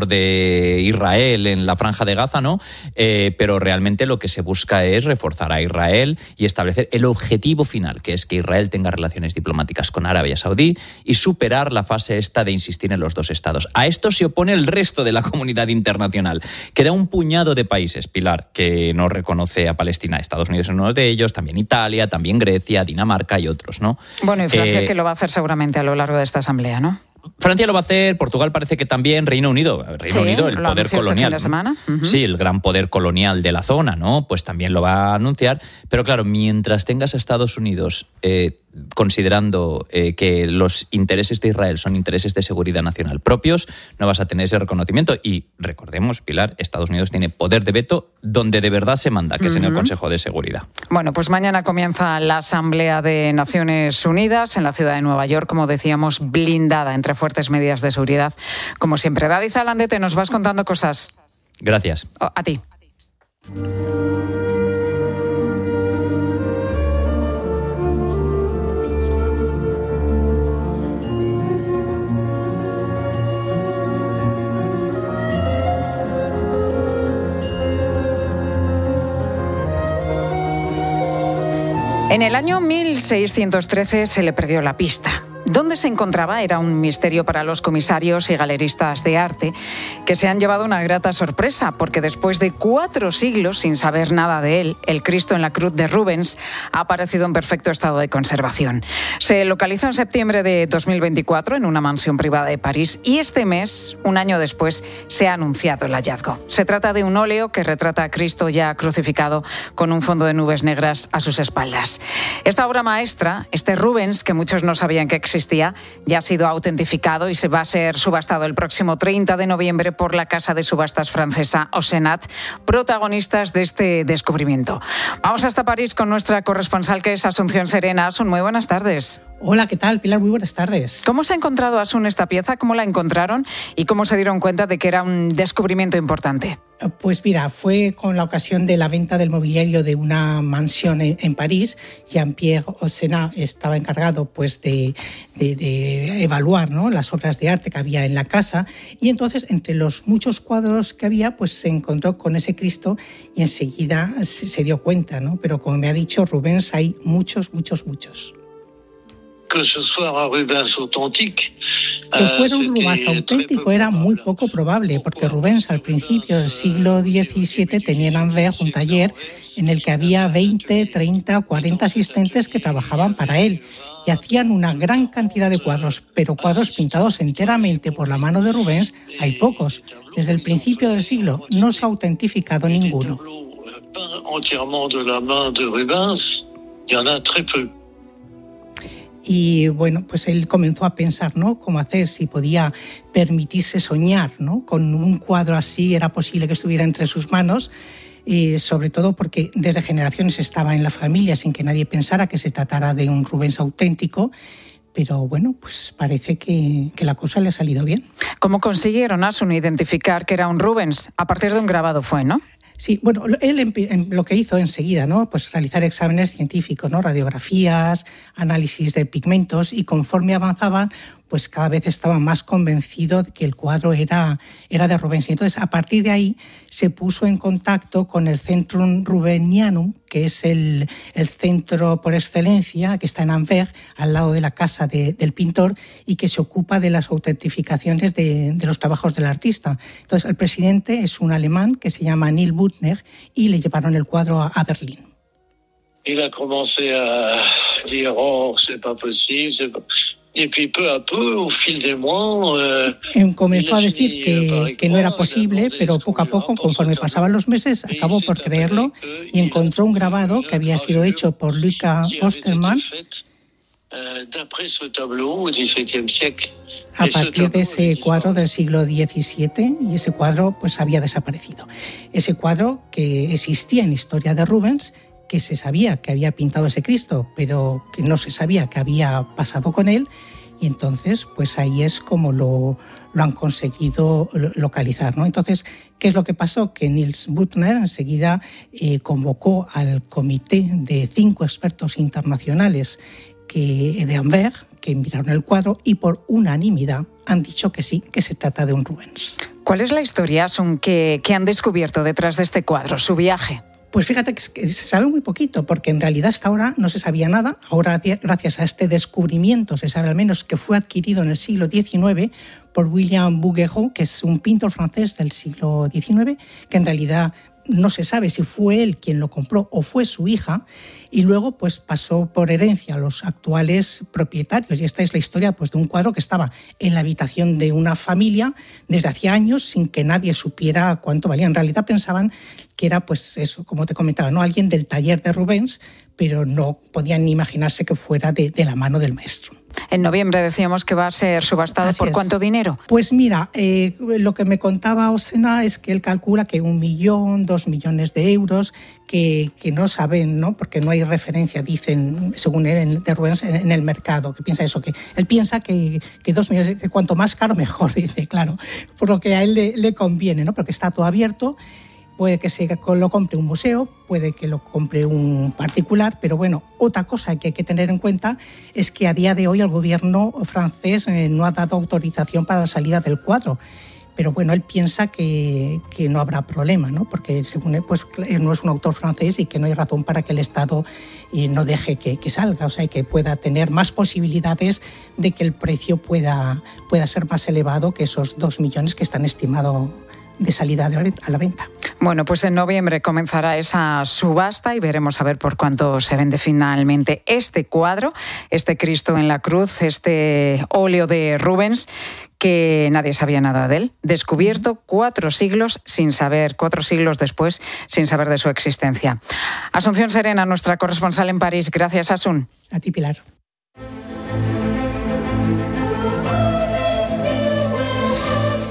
de Israel en la Franja de Gaza, ¿no? Eh, pero realmente lo que se busca es reforzar a Israel y establecer el objetivo final, que es que Israel tenga relaciones diplomáticas con Arabia Saudí y superar la fase esta de insistir en los dos estados. A esto se opone el resto de la comunidad internacional. Queda un puñado de países, Pilar, que no reconoce a Palestina. Estados Unidos es uno de ellos, también Italia, también Grecia, Dinamarca y otros, ¿no? Bueno, y Francia, eh, que lo va a hacer seguramente a lo largo de esta asamblea, ¿no? Francia lo va a hacer, Portugal parece que también, Reino Unido. Reino sí, Unido, el lo poder anunció colonial. Este fin de semana. Uh-huh. Sí, el gran poder colonial de la zona, ¿no? Pues también lo va a anunciar. Pero claro, mientras tengas a Estados Unidos eh, considerando eh, que los intereses de Israel son intereses de seguridad nacional propios, no vas a tener ese reconocimiento. Y recordemos, Pilar, Estados Unidos tiene poder de veto donde de verdad se manda, que uh-huh. es en el Consejo de Seguridad. Bueno, pues mañana comienza la Asamblea de Naciones Unidas en la ciudad de Nueva York, como decíamos, blindada entre fuertes medidas de seguridad. Como siempre, David Alandete, nos vas contando cosas. Gracias. Oh, a ti. En el año mil seiscientos trece se le perdió la pista. ¿Dónde se encontraba? Era un misterio para los comisarios y galeristas de arte, que se han llevado una grata sorpresa, porque después de cuatro siglos sin saber nada de él, el Cristo en la cruz de Rubens ha aparecido en perfecto estado de conservación. Se localizó en septiembre de dos mil veinticuatro en una mansión privada de París, y este mes, un año después, se ha anunciado el hallazgo. Se trata de un óleo que retrata a Cristo ya crucificado con un fondo de nubes negras a sus espaldas. Esta obra maestra, este Rubens, que muchos no sabían que existía, existía, ya ha sido autentificado y se va a ser subastado el próximo treinta de noviembre por la casa de subastas francesa Ausenat, protagonistas de este descubrimiento. Vamos hasta París con nuestra corresponsal, que es Asunción Serena. Asun, muy buenas tardes. Hola, ¿qué tal, Pilar? Muy buenas tardes. ¿Cómo se ha encontrado, Asun, esta pieza? ¿Cómo la encontraron? ¿Y cómo se dieron cuenta de que era un descubrimiento importante? Pues mira, fue con la ocasión de la venta del mobiliario de una mansión en, en París. Jean-Pierre Ausenat estaba encargado pues, de, de, de evaluar, ¿no?, las obras de arte que había en la casa, y entonces entre los muchos cuadros que había pues se encontró con ese Cristo y enseguida se, se dio cuenta, ¿no? Pero como me ha dicho Rubens, hay muchos, muchos, muchos. Que ce soit un Rubens authentique. Que fuera un Rubens auténtico era muy poco probable, porque Rubens al principio del siglo diecisiete tenía en Anvers un taller en el que había veinte, treinta o cuarenta asistentes que trabajaban para él y hacían una gran cantidad de cuadros, pero cuadros pintados enteramente por la mano de Rubens hay pocos. Desde el principio del siglo no se ha autentificado ninguno. Y bueno, pues él comenzó a pensar, ¿no?, cómo hacer, si podía permitirse soñar, ¿no?, con un cuadro así, era posible que estuviera entre sus manos, y sobre todo porque desde generaciones estaba en la familia sin que nadie pensara que se tratara de un Rubens auténtico. Pero bueno, pues parece que, que la cosa le ha salido bien. ¿Cómo consiguieron, Asun, identificar que era un Rubens? A partir de un grabado fue, ¿no? Sí, bueno, él lo que hizo enseguida, ¿no?, pues realizar exámenes científicos, ¿no?, radiografías, análisis de pigmentos, y conforme avanzaban, pues cada vez estaba más convencido de que el cuadro era, era de Rubens. Y entonces, a partir de ahí, se puso en contacto con el Centrum Rubenianum, que es el, el centro por excelencia, que está en Anvers, al lado de la casa de, del pintor, y que se ocupa de las autentificaciones de, de los trabajos del artista. Entonces, el presidente es un alemán que se llama Nils Büttner, y le llevaron el cuadro a, a Berlín. Il a commencé à dire oh c'est pas possible, c'est pas... Y puis peu a peu, au fil des mois, eh, comenzó a decir que, que no era posible, pero poco a poco, conforme pasaban los meses, acabó por creerlo y encontró un grabado que había sido hecho por Luca Ostermann a partir de ese cuadro del siglo diecisiete, y ese cuadro pues había desaparecido. Ese cuadro que existía en la historia de Rubens, que se sabía que había pintado ese Cristo, pero que no se sabía qué había pasado con él, y entonces pues ahí es como lo, lo han conseguido localizar, ¿no? Entonces, ¿qué es lo que pasó? Que Nils Büttner enseguida eh, convocó al comité de cinco expertos internacionales que, de Anvers, que miraron el cuadro y por unanimidad han dicho que sí, que se trata de un Rubens. ¿Cuál es la historia, Asun, que, que han descubierto detrás de este cuadro, su viaje? Pues fíjate que se sabe muy poquito, porque en realidad hasta ahora no se sabía nada. Ahora, gracias a este descubrimiento, se sabe al menos que fue adquirido en el siglo diecinueve por William Bouguereau, que es un pintor francés del siglo diecinueve, que en realidad no se sabe si fue él quien lo compró o fue su hija, y luego pues pasó por herencia a los actuales propietarios. Y esta es la historia pues, de un cuadro que estaba en la habitación de una familia desde hacía años sin que nadie supiera cuánto valía. En realidad pensaban que era, pues eso, como te comentaba, ¿no?, alguien del taller de Rubens, pero no podían ni imaginarse que fuera de, de la mano del maestro. En noviembre decíamos que va a ser subastado. Así ¿por es. ¿Cuánto dinero? Pues mira, eh, lo que me contaba Ausenat es que él calcula que un millón, dos millones de euros, que, que no saben, ¿no?, porque no hay referencia, dicen, según él, de Rubens en, en el mercado, que piensa eso, que él piensa que, que dos millones, que cuanto más caro mejor, dice, claro, por lo que a él le, le conviene, ¿no?, porque está todo abierto. Puede que se lo compre un museo, puede que lo compre un particular, pero bueno, otra cosa que hay que tener en cuenta es que a día de hoy el gobierno francés no ha dado autorización para la salida del cuadro. Pero bueno, él piensa que, que no habrá problema, ¿no?, porque según él, pues no es un autor francés y que no hay razón para que el Estado eh, no deje que, que salga, o sea, que pueda tener más posibilidades de que el precio pueda, pueda ser más elevado que esos dos millones que están estimados de salida a la venta. Bueno, pues en noviembre comenzará esa subasta y veremos a ver por cuánto se vende finalmente este cuadro, este Cristo en la cruz, este óleo de Rubens, que nadie sabía nada de él, descubierto cuatro siglos sin saber, cuatro siglos después, sin saber de su existencia. Asunción Serena, nuestra corresponsal en París. Gracias, Asun. A ti, Pilar.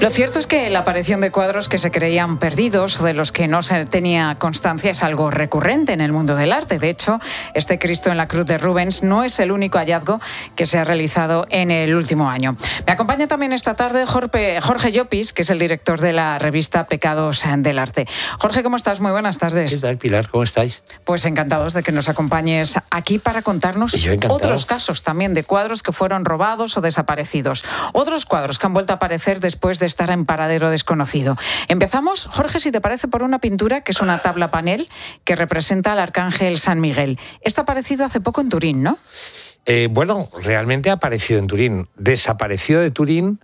Lo cierto es que la aparición de cuadros que se creían perdidos o de los que no se tenía constancia es algo recurrente en el mundo del arte. De hecho, este Cristo en la cruz de Rubens no es el único hallazgo que se ha realizado en el último año. Me acompaña también esta tarde Jorge, Jorge Llopis, que es el director de la revista Pecados del Arte. Jorge, ¿cómo estás? Muy buenas tardes. ¿Qué tal, Pilar? ¿Cómo estáis? Pues encantados de que nos acompañes aquí para contarnos otros casos también de cuadros que fueron robados o desaparecidos. Otros cuadros que han vuelto a aparecer después de estar en paradero desconocido. Empezamos, Jorge, si te parece, por una pintura que es una tabla panel que representa al arcángel San Miguel. Esto ha aparecido hace poco en Turín, ¿no? Eh, bueno, realmente ha aparecido en Turín. Desapareció de Turín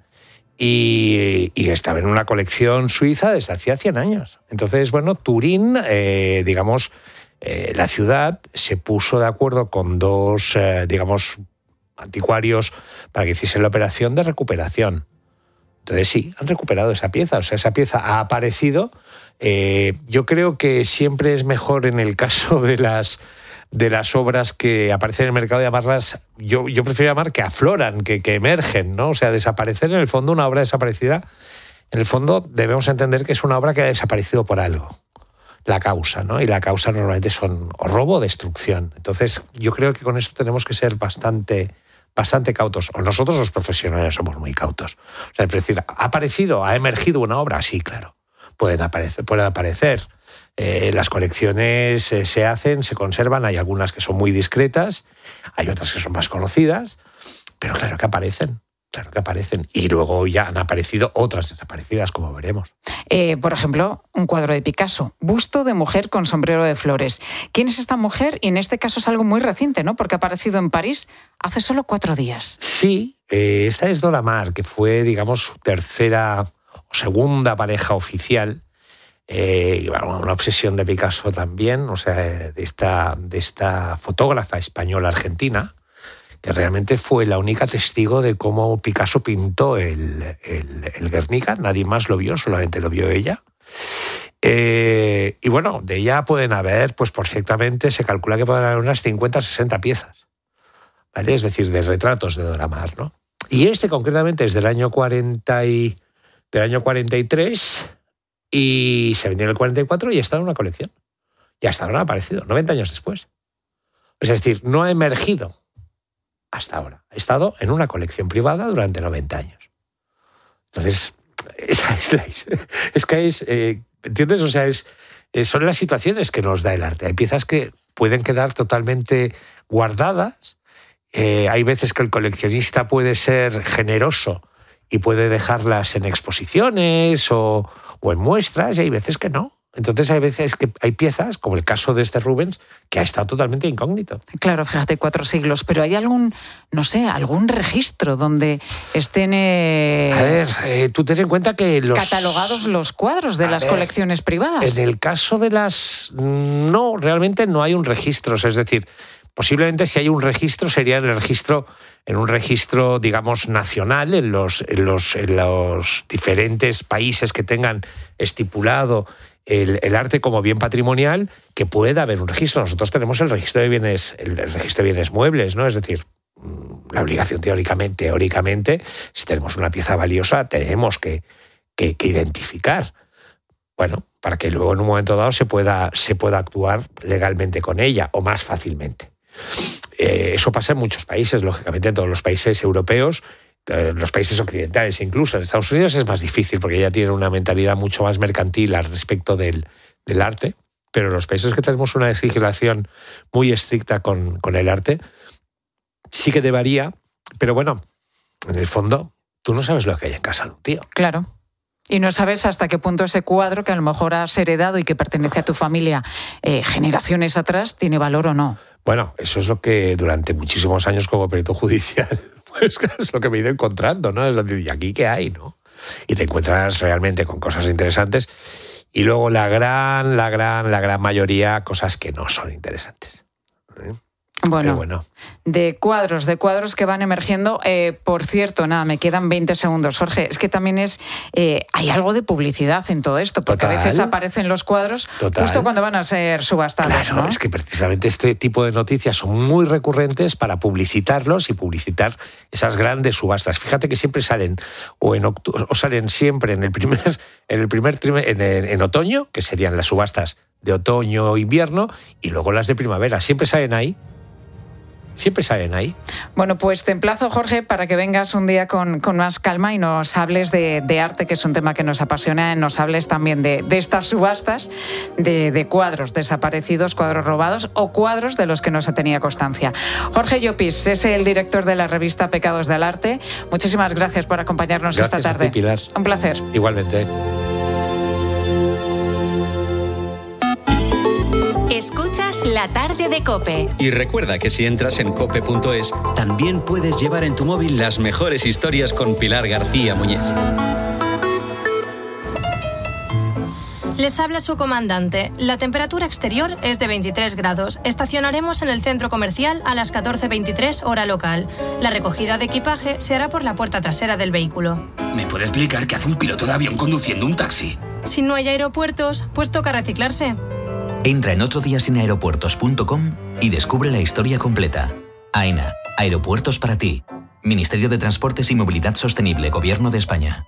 y, y estaba en una colección suiza desde hacía cien años. Entonces, bueno, Turín, eh, digamos, eh, la ciudad se puso de acuerdo con dos, eh, digamos, anticuarios para que hiciesen la operación de recuperación. Entonces sí, han recuperado esa pieza, o sea, esa pieza ha aparecido. Eh, yo creo que siempre es mejor en el caso de las, de las obras que aparecen en el mercado llamarlas, yo, yo prefiero llamar que afloran, que, que emergen, ¿no? O sea, desaparecer en el fondo, una obra desaparecida, en el fondo debemos entender que es una obra que ha desaparecido por algo, la causa, ¿no? Y la causa normalmente son o robo o destrucción. Entonces yo creo que con eso tenemos que ser bastante... bastante cautos, o nosotros los profesionales somos muy cautos. O sea, es decir, ¿ha aparecido, ha emergido una obra? Sí, claro, pueden aparecer. Pueden aparecer. Eh, las colecciones eh, se hacen, se conservan, hay algunas que son muy discretas, hay otras que son más conocidas, pero claro que aparecen. Claro que aparecen. Y luego ya han aparecido otras desaparecidas, como veremos. Eh, por ejemplo, un cuadro de Picasso, busto de mujer con sombrero de flores. ¿Quién es esta mujer? Y en este caso es algo muy reciente, ¿no? Porque ha aparecido en París hace solo cuatro días. Sí, eh, esta es Dora Maar, que fue, digamos, su tercera o segunda pareja oficial. Eh, una obsesión de Picasso también, o sea, de esta, de esta fotógrafa española argentina, que realmente fue la única testigo de cómo Picasso pintó el, el, el Guernica. Nadie más lo vio, solamente lo vio ella. Eh, y bueno, de ella pueden haber, pues perfectamente, se calcula que pueden haber unas cincuenta a sesenta piezas, ¿vale? Es decir, de retratos de Dora Maar, ¿no? Y este concretamente es del año cuarenta y, del año cuarenta y tres y se vendió en el cuarenta y cuatro y está en una colección. Y hasta ahora ha aparecido, noventa años después. Es decir, no ha emergido hasta ahora. Ha estado en una colección privada durante noventa años. Entonces, esa es, la, es que es, eh, ¿entiendes? O sea, es, son las situaciones que nos da el arte. Hay piezas que pueden quedar totalmente guardadas. Eh, hay veces que el coleccionista puede ser generoso y puede dejarlas en exposiciones o, o en muestras, y hay veces que no. Entonces hay veces que hay piezas, como el caso de este Rubens, que ha estado totalmente incógnito. Claro, fíjate, cuatro siglos, pero ¿hay algún, no sé, algún registro donde estén... Eh, a ver, eh, tú ten en cuenta que los... catalogados los cuadros de las ver, colecciones privadas. En el caso de las... No, realmente no hay un registro, es decir, posiblemente si hay un registro sería en el registro, en un registro, digamos, nacional, en los, en los, en los diferentes países que tengan estipulado El, el arte como bien patrimonial, que pueda haber un registro. Nosotros tenemos el registro de bienes, el, el registro de bienes muebles, ¿no? Es decir, la obligación teóricamente, teóricamente, si tenemos una pieza valiosa, tenemos que, que, que identificar, bueno, para que luego en un momento dado se pueda, se pueda actuar legalmente con ella o más fácilmente. Eh, eso pasa en muchos países, lógicamente en todos los países europeos, en los países occidentales incluso. En Estados Unidos es más difícil porque ya tienen una mentalidad mucho más mercantil al respecto del, del arte, pero en los países que tenemos una legislación muy estricta con, con el arte, sí que debería, pero bueno, en el fondo, tú no sabes lo que hay en casa de un tío. Claro. Y no sabes hasta qué punto ese cuadro que a lo mejor has heredado y que pertenece a tu familia eh, generaciones atrás tiene valor o no. Bueno, eso es lo que durante muchísimos años como perito judicial, pues es lo que me he ido encontrando, ¿no? Es decir, ¿y aquí qué hay, no? Y te encuentras realmente con cosas interesantes y luego la gran, la gran, la gran mayoría cosas que no son interesantes, ¿eh? Bueno, bueno, de cuadros, de cuadros que van emergiendo. Eh, por cierto, nada, me quedan veinte segundos, Jorge. Es que también es, eh, hay algo de publicidad en todo esto, porque Total. a veces aparecen los cuadros Total. justo cuando van a ser subastados. Claro, ¿no? Es que precisamente este tipo de noticias son muy recurrentes para publicitarlos y publicitar esas grandes subastas. Fíjate que siempre salen o en octu- o salen siempre en el primer, en el primer trim- en, en, en otoño, que serían las subastas de otoño o invierno, y luego las de primavera. Siempre salen ahí. Siempre salen ahí. Bueno, pues te emplazo, Jorge, para que vengas un día con, con más calma y nos hables de, de arte, que es un tema que nos apasiona, y nos hables también de, de estas subastas, de, de cuadros desaparecidos, cuadros robados o cuadros de los que no se tenía constancia. Jorge Llopis es el director de la revista Pecados del Arte. Muchísimas gracias por acompañarnos gracias esta tarde. A ti, Pilar. Un placer. Igualmente. Escuchas La Tarde de COPE. Y recuerda que si entras en cope punto es, también puedes llevar en tu móvil las mejores historias con Pilar García Muñiz. Les habla su comandante. La temperatura exterior es de veintitrés grados. Estacionaremos en el centro comercial a las catorce veintitrés hora local. La recogida de equipaje se hará por la puerta trasera del vehículo. ¿Me puede explicar qué hace un piloto de avión conduciendo un taxi? Si no hay aeropuertos, pues toca reciclarse. Entra en otro día sin aeropuertos punto com y descubre la historia completa. AENA, Aeropuertos para ti. Ministerio de Transportes y Movilidad Sostenible, Gobierno de España.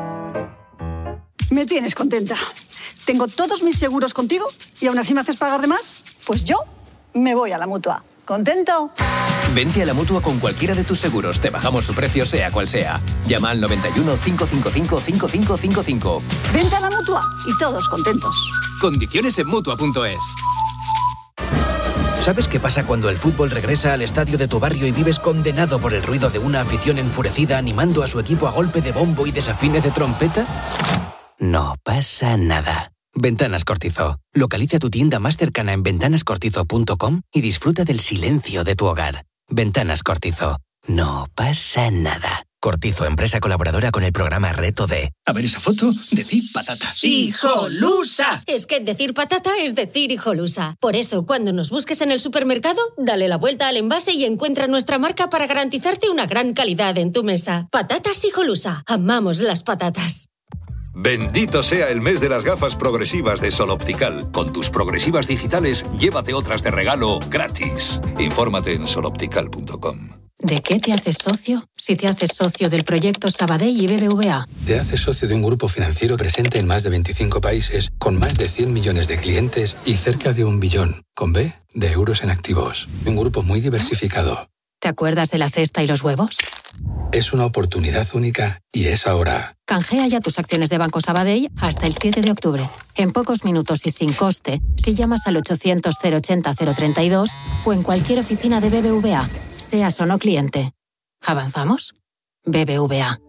Me tienes contenta. Tengo todos mis seguros contigo y aún así me haces pagar de más. Pues yo me voy a la Mutua. ¿Contento? Vente a la Mutua con cualquiera de tus seguros. Te bajamos su precio sea cual sea. Llama al noventa y uno, cinco cinco cinco, cinco cinco cinco cinco. Vente a la Mutua y todos contentos. Condiciones en Mutua punto es. ¿Sabes qué pasa cuando el fútbol regresa al estadio de tu barrio y vives condenado por el ruido de una afición enfurecida animando a su equipo a golpe de bombo y desafines de trompeta? No pasa nada. Ventanas Cortizo. Localiza tu tienda más cercana en ventanas cortizo punto com y disfruta del silencio de tu hogar. Ventanas Cortizo. No pasa nada. Cortizo, empresa colaboradora con el programa Reto D. A ver esa foto, decir patata. ¡Hijolusa! Es que decir patata es decir hijolusa. Por eso, cuando nos busques en el supermercado, dale la vuelta al envase y encuentra nuestra marca para garantizarte una gran calidad en tu mesa. Patatas Hijolusa. Amamos las patatas. Bendito sea el mes de las gafas progresivas de Sol Optical. Con tus progresivas digitales, llévate otras de regalo gratis. Infórmate en sol optical punto com. ¿De qué te haces socio? Si te haces socio del proyecto Sabadell y B B V A. Te haces socio de un grupo financiero presente en más de veinticinco países, con más de cien millones de clientes y cerca de un billón, con B, de euros en activos. Un grupo muy diversificado. ¿Te acuerdas de la cesta y los huevos? Es una oportunidad única y es ahora. Canjea ya tus acciones de Banco Sabadell hasta el siete de octubre. En pocos minutos y sin coste, si llamas al ochocientos, cero ochenta, cero treinta y dos o en cualquier oficina de B B V A, seas o no cliente. ¿Avanzamos? B B V A.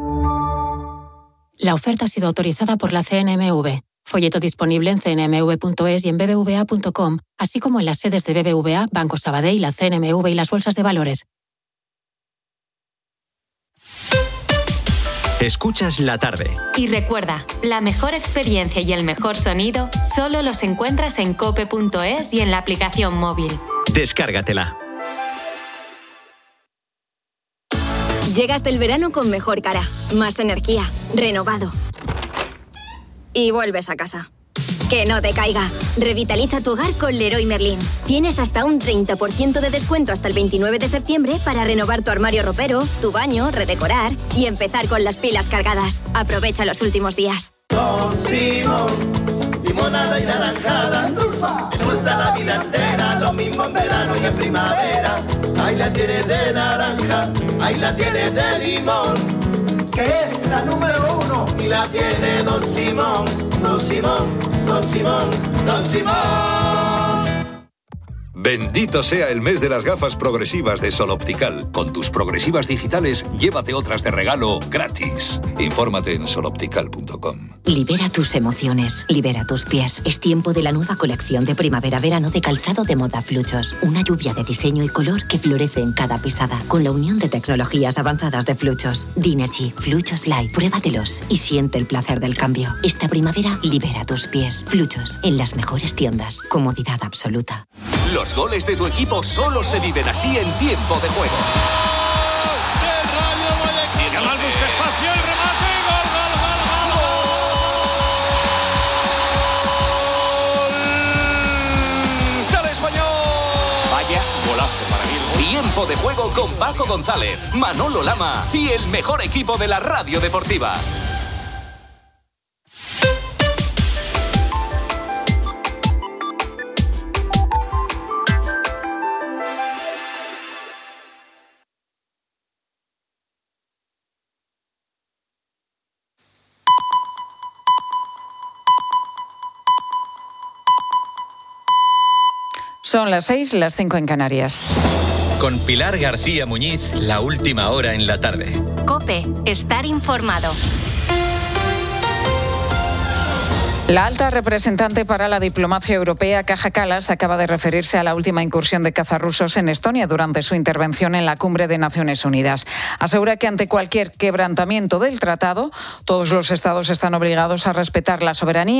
La oferta ha sido autorizada por la C N M V. Folleto disponible en c n m v punto es y en b b v a punto com, así como en las sedes de B B V A, Banco Sabadell, la C N M V y las bolsas de valores. Escuchas la tarde. Y recuerda, la mejor experiencia y el mejor sonido solo los encuentras en cope punto es y en la aplicación móvil. Descárgatela. Llegas del verano con mejor cara, más energía, renovado. Y vuelves a casa. Que no te caiga. Revitaliza tu hogar con Leroy Merlin. Tienes hasta un treinta por ciento de descuento hasta el veintinueve de septiembre para renovar tu armario ropero, tu baño, redecorar y empezar con las pilas cargadas. Aprovecha los últimos días. Don Simón, limonada y naranjada. Me gusta la vida entera, lo mismo en verano y en primavera. Ahí la tienes de naranja, ahí la tienes de limón. Que es la número uno y la tiene Don Simón, Don Simón, Don Simón, Don Simón. Bendito sea el mes de las gafas progresivas de Sol Optical. Con tus progresivas digitales, llévate otras de regalo gratis. Infórmate en sol optical punto com. Libera tus emociones, libera tus pies. Es tiempo de la nueva colección de primavera-verano de calzado de moda Fluchos. Una lluvia de diseño y color que florece en cada pisada. Con la unión de tecnologías avanzadas de Fluchos. Dinergy, Fluchos Light. Pruébatelos y siente el placer del cambio. Esta primavera, libera tus pies. Fluchos, en las mejores tiendas. Comodidad absoluta. Los goles de tu equipo solo se viven así en Tiempo de Juego. Yamal busca espacio, el remate, gol, gol, gol, gol, gol. ¡Del Español! Vaya golazo para mí. Tiempo de Juego con Paco González, Manolo Lama y el mejor equipo de la radio deportiva. Son las seis, las cinco en Canarias. Con Pilar García Muñiz, la última hora en la tarde. COPE, estar informado. La alta representante para la diplomacia europea, Kaja Kallas, acaba de referirse a la última incursión de cazas rusos en Estonia durante su intervención en la Cumbre de Naciones Unidas. Asegura que ante cualquier quebrantamiento del tratado, todos los estados están obligados a respetar la soberanía